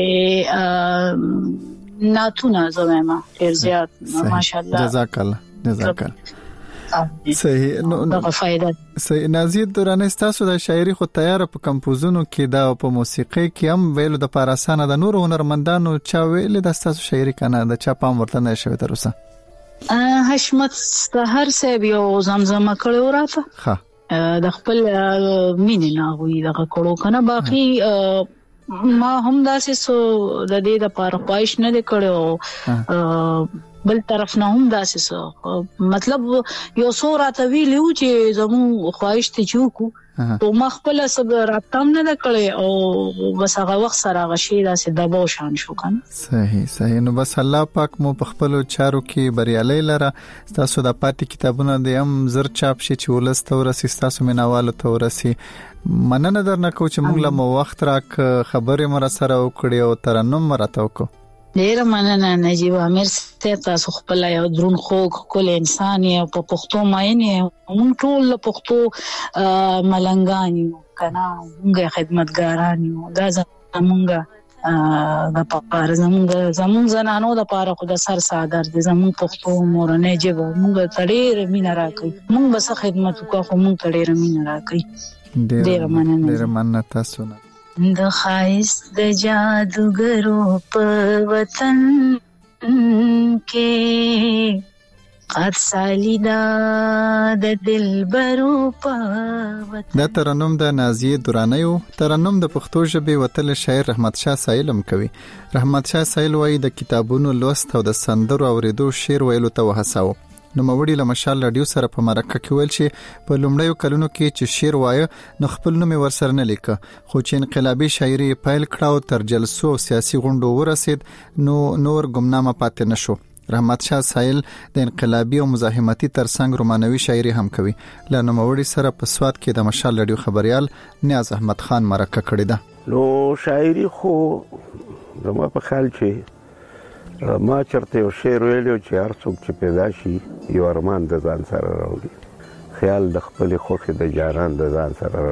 چې ناتونه زما ډیر زیات ماشاءالله جزاک الله جزاک الله صحیح نو دا فائدہ صحیح نازید دورانه تاسو د شاعري خو تیار په کمپوزونو کې دا په موسیقي کې هم ویلو د پاراسانه د نور هنرمندانو چا ویل د تاسو شاعري کنه د چا پام ورته نه شوی تر اوسه حشمت هر څه یو زمزمه کړو راته ها د خپل مینې نه وی دغه کړو کنه باقي ما هم داسې سو د دې د پاره پایش نه کړو بل طرف نه هم داسې سو مطلب یو سو راته ویلو چې زمو خواهش ته چوکو او ما خپل صبر راتم نه کړې او بس هغه وخت سره غشي داسې دباو شان شو کنه صحیح صحیح نو بس الله پاک مو په خپل چارو کې بریالي لره تاسو د پاتې کتابونو د هم زر چاپ شي چې ولست ورسي تاسو مینوالو ته ورسي مننه درنه کو چې موږ له مو وخت راک خبرې مر سره وکړې او ترنم مرته وکړو ډیر مننه نجیب امیر ستاسو تاسو خپل یو درون خو کول انسان یو په پښتو ماینه مونږ ټول له پښتو ملنګان یو کنه موږ خدمتګاران یو دا زمونږ د پاره زمونږ زمونږ زنانو د پاره خو د سر صادر دي زمونږ پښتو مورنه جبه موږ تړې رمینه راکې موږ بس خدمت وکړو خو موږ تړې رمینه راکې ډیر مننه ډیر مننه تاسو نه د خایست د جادوګرو په وطن کې قد سالیدا د دلبرو په وطن دا ترنم د نازیه دورانیو ترنم د پښتو ژبې وتل شاعر رحمت شاه سایل هم کوي رحمت شاه سایل وايي د کتابونو لوست او د سندرو اوریدو شعر ویلو ته وهڅاو نو موري له مشال رادیو سره په مرکه کې ویل شي په لومړیو کلونو کې چې شعر وایي نو خپل نوم ورسره نه لیکه خو چې انقلابي شاعري پایل کړه تر جلسو سیاسي غونډو ورسید نو نور ګمنامه پاتې نشو رحمت شاه سایل د انقلابي او مزاحمتي ترڅنګ رومانوي شاعري هم کوي لنو موري سره په سواد کې د مشال رادیو خبريال نیاز احمد خان مرکه کړی ده نو شاعري خو زما په خیال چې ما چرته یو شعر ویلو چې هر څوک چې پیدا شي یو ارمان د ځان سره راوړي خیال د خپل خوخه د جانان د ځان سره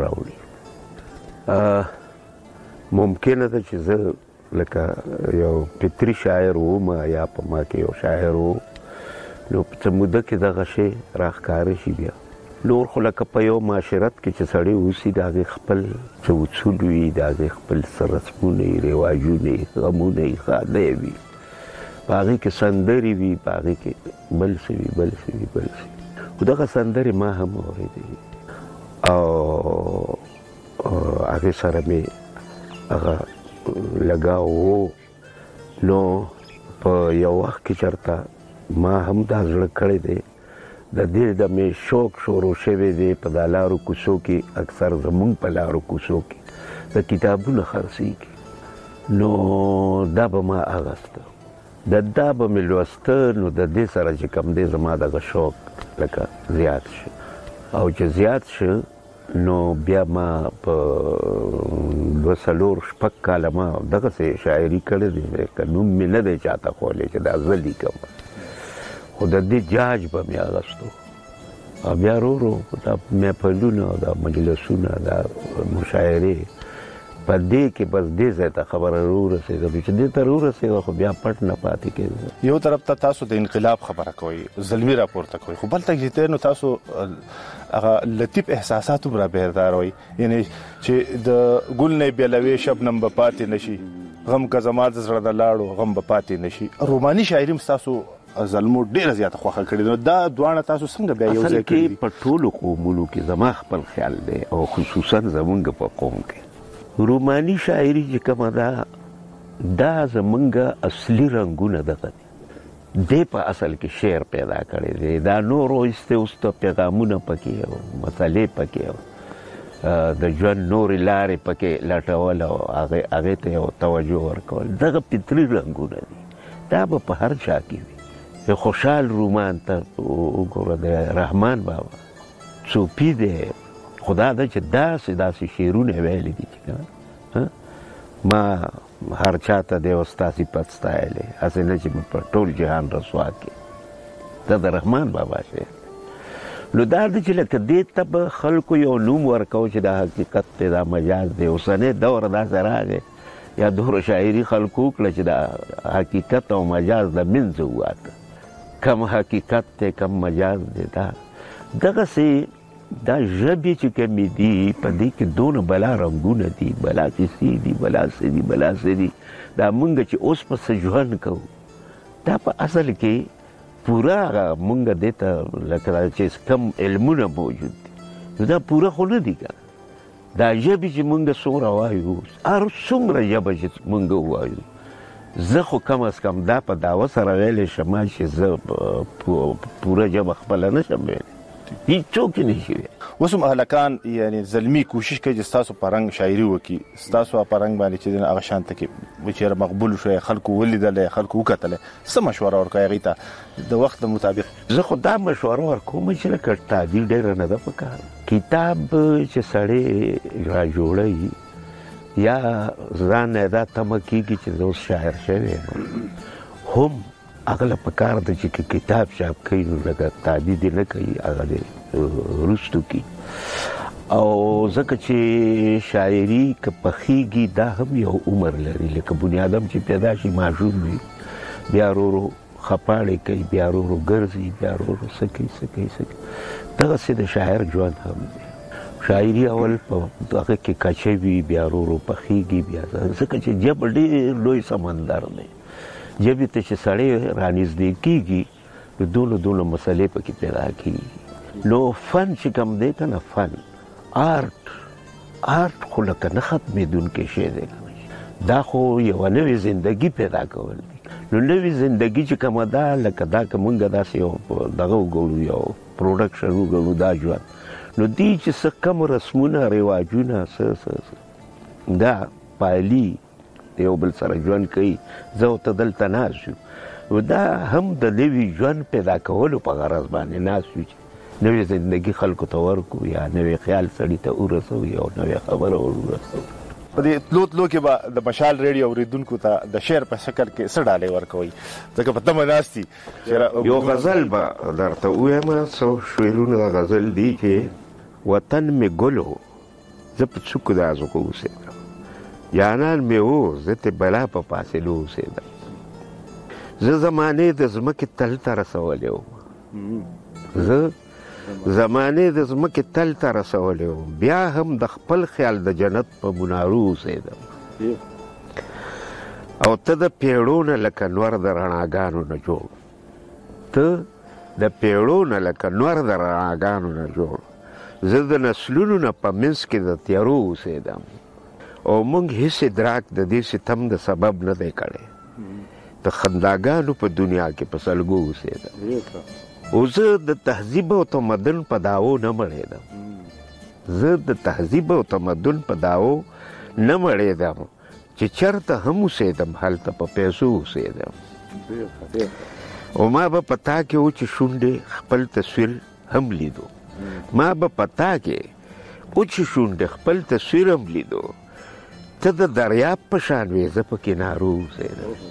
راوړي ممکن ده چې زه لکه یو پتری شاعر وم یا په ما کې یو شاعر وو نو په موده کې دغه شی راخکار شي بیا نور خو لکه په یو معاشرت کې چې سړی اوسي د خپل څه اصول وي د خپل رسمونه رواجونه غمونه خاله وي باغی کې سندري وی باغی کې بل څه وی بل څه وی بل څه خدغه سندري ما هم اورېدې او هغه سره می هغه لگاو نو په یو وخت کې چرته ما هم دا ځل کړی دی د دې د می شوق شروع شوه دی په دالارو کوڅو کې اکثر زمون په لارو کوڅو کې د کتابونو خرڅي نو دا به ما اغسته د دا به ملوسته نو د دې سره چې کم دی زما دغه شوق لکه زیات شي او چې زیات شي نو بیا ما په وسلور شپږ کاله ما دغه سه شاعري کړې دي که نوم مې نه دی چاته خولې چې دا زه لیکم خو د دې جاج به مې اغستو او بیا ورو ورو دا محفلونه دا مجلسونه دا مشاعرې په دې کې بس دې ځای ته خبره ورسېده چې دې ته ورسېده خو بیا پټ نه پاتې کېږي. یو طرف ته تاسو د انقلاب خبره کوئ، ظلمي راپورته کوئ، خو بل طرف چې نو تاسو هغه لطیف احساسات هم را بیداروئ، یعنی چې د ګل نه بیلوي شبنم به پاتې نشي، غم که زما د زړه د لاړو غم به پاتې نشي. روماني شاعري هم ستاسو ظلمو ډېره زیاته خوښه کړې ده. دا دواړه تاسو څنګه بیا یو ځای کړي؟ اصل کې په ټولو قومونو کې زما خپل خیال دی او خصوصا زمونږ په قوم کې روماني شاعري چې کومه ده دا زمونږ اصلي رنګونه دغه دي، دی په اصل کې شعر پیدا کړی دی. دا نور ایسته اوسته پیغامونه پکې او مسلې پکې او د ژوند نورې لارې پکې لټول او هغې ته یو توجه ورکول، دغه فطري رنګونه دي. دا به په هر چا کې وي. خوشحال رومان ته وګوره د رحمان بابا صوفي دی، خدا ده چې داسې داسې شعرونه ویلي دي چې ما هر چا ته دی ستا صفت ستایلی، هسې نه چې په ټول جهان رسوا کړي. دا د رحمان بابا شعر. نو دا ده چې لکه دې ته به خلکو یو نوم ورکو چې دا حقیقت دی، دا مجاز دی. اوسنی دور داسې راغی یا دوره شاعري خلکو وکړه چې دا حقیقت او مجاز د منځه وواته، کم حقیقت دی کم مجاز دی. دا دغسې دا ژبې چې کومې دي په دې کې دونه بلا رنګونه دي، بلا کیسې دي، بلا څه دي، بلا څه دي. دا مونږ چې اوس په څه ژوند کوو دا په اصل کې پوره هغه مونږ دې ته لکه چې کم علمونه موجود دي نو دا پوره خو نه دي که دا ژبې چې مونږ څومره وایو، هر څومره ژبه چې مونږ ووایو، زه خو کم از کم دا په دعوه سره ویلی شم چې زه پوره ژبه خپله نه شم ویلی، هیڅوک یې نشي ویلی. اوس هم هلکان یعنې زلمي کوشش کوي چې ستاسو په رنګ شاعري وکړي، ستاسو په رنګ باندې چې دی هغه شانته کې چېرې مقبول شوی، خلکو ولیدلی، خلکو وکتلی، څه مشوره ورکوئ هغوی ته د وخت مطابق؟ زه خو دا مشوره ورکوم چې لکه تعبیر ډېره نه ده په کار. کتاب چې سړی را جوړوي یا ځان نه دا تمه کېږي چې زه اوس شاعر شوی هم هغه له په کار ده چې کتاب چاپ کوي نو لکه تعبیر دې نه کوي، هغه دې وروستو کي. او ځکه چې شاعري که پخېږي دا هم یو عمر لري، لکه بني ادم چې پیدا شي ماشوم وي، بیا ورو ورو خپاړې کوي، بیا ورو ورو ګرځي، بیا ورو ورو څه کوي څه کوي څه کوي. دغسې د شاعر ژوند هم دی. شاعري اول په هغه کې کچه وي، بیا ورو ورو پخېږي، بیا ځکه چې ژبه ډېر لوی سمندر دی. ژبې ته چې سړی رانږدې کېږي نو دونه دونه مسلې پکې پیدا کېږي. نو فن چې کوم دی که نه، فن آرټ آرټ خو لکه نه ختمېدونکی شی دی، دا خو یوه نوې زندګي پیدا کول دي. نو نوې زندګي چې کومه ده لکه دا که مونږ داسې یو دغه وګڼو، یو پروډکشن وګڼو، دا ژوند نو دی چې څه کم رسمونه رواجونه څه څه دا پایلي یو بل سره ژوند کوي، زه او ته دلته ناست یو، دا هم د نوي ژوند پیدا کولو په غرض باندې ناست یو چې نوې زندګي خلکو ته ورکړو یا نوې خیال سړي ته ورسوو یا نوې خبره ور ورسوو. په دې تلو تلو کې به د مشال ریډیو اورېدونکو ته د شعر په شکل کې څه ډالۍ ورکوئ؟ ځکه په تمه ناست دي. یو غزل به درته ووایم، څو شعرونه د غزل دي چې وطن مې ګل و زه په څوکو د ازغو اوسېدم، جانان مې و زه ترې بلا په فاصلو اوسېدم، زه زمانې د ځمکې تل ته رسولی وم، زه زمانې د ځمکې تل ته رسولی وم، بیا هم د خپل خیال د جنت په منارو اوسېدم، او ته د پیړو نه لکه نور د رڼاګانو نه جوړ، ته د پیړو نه لکه نور د رڼاګانو نه جوړ، زه د نسلونو نه په منځ کې د تیارو اوسېدم، او موږ هیڅ ادراک د دې ستم د سبب نه دی کړی، د خنداګانو په دنیا کې په سلګو اوسېدم، او زه د تهذیب او تمدن په داو نه مړېدم، زه د تهذیب او تمدن په داو نه مړېدم، چې چرته هم اوسېدم هلته په پیسو اوسېدم، او ما به په تا کې و چې شونډې خپل تصویر هم لیدو، ما به په تا کې و چې شونډې خپل تصویر هم لیدو، ته د دریاب په شان وې زه په کنارو اوسېدم،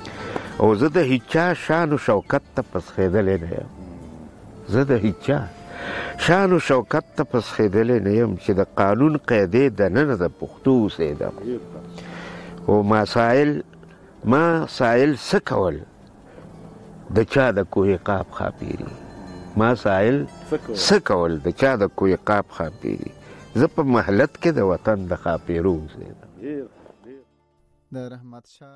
او زه د هیچا شان و شوکت ته پسخېدلی نه یم، زه د هیچا شان او شوکت ته پسخېدلې نه یم چې د قانون قاعدې دننه د پښتو اوسېدم او مسایل ما سائل څه کول د چا د کوه قاف خاپيري ما سائل څه کول د چا د کوه قاف خاپيري زه په محلت کې د وطن د خاپیرو اوسېدم. د رحمت شاه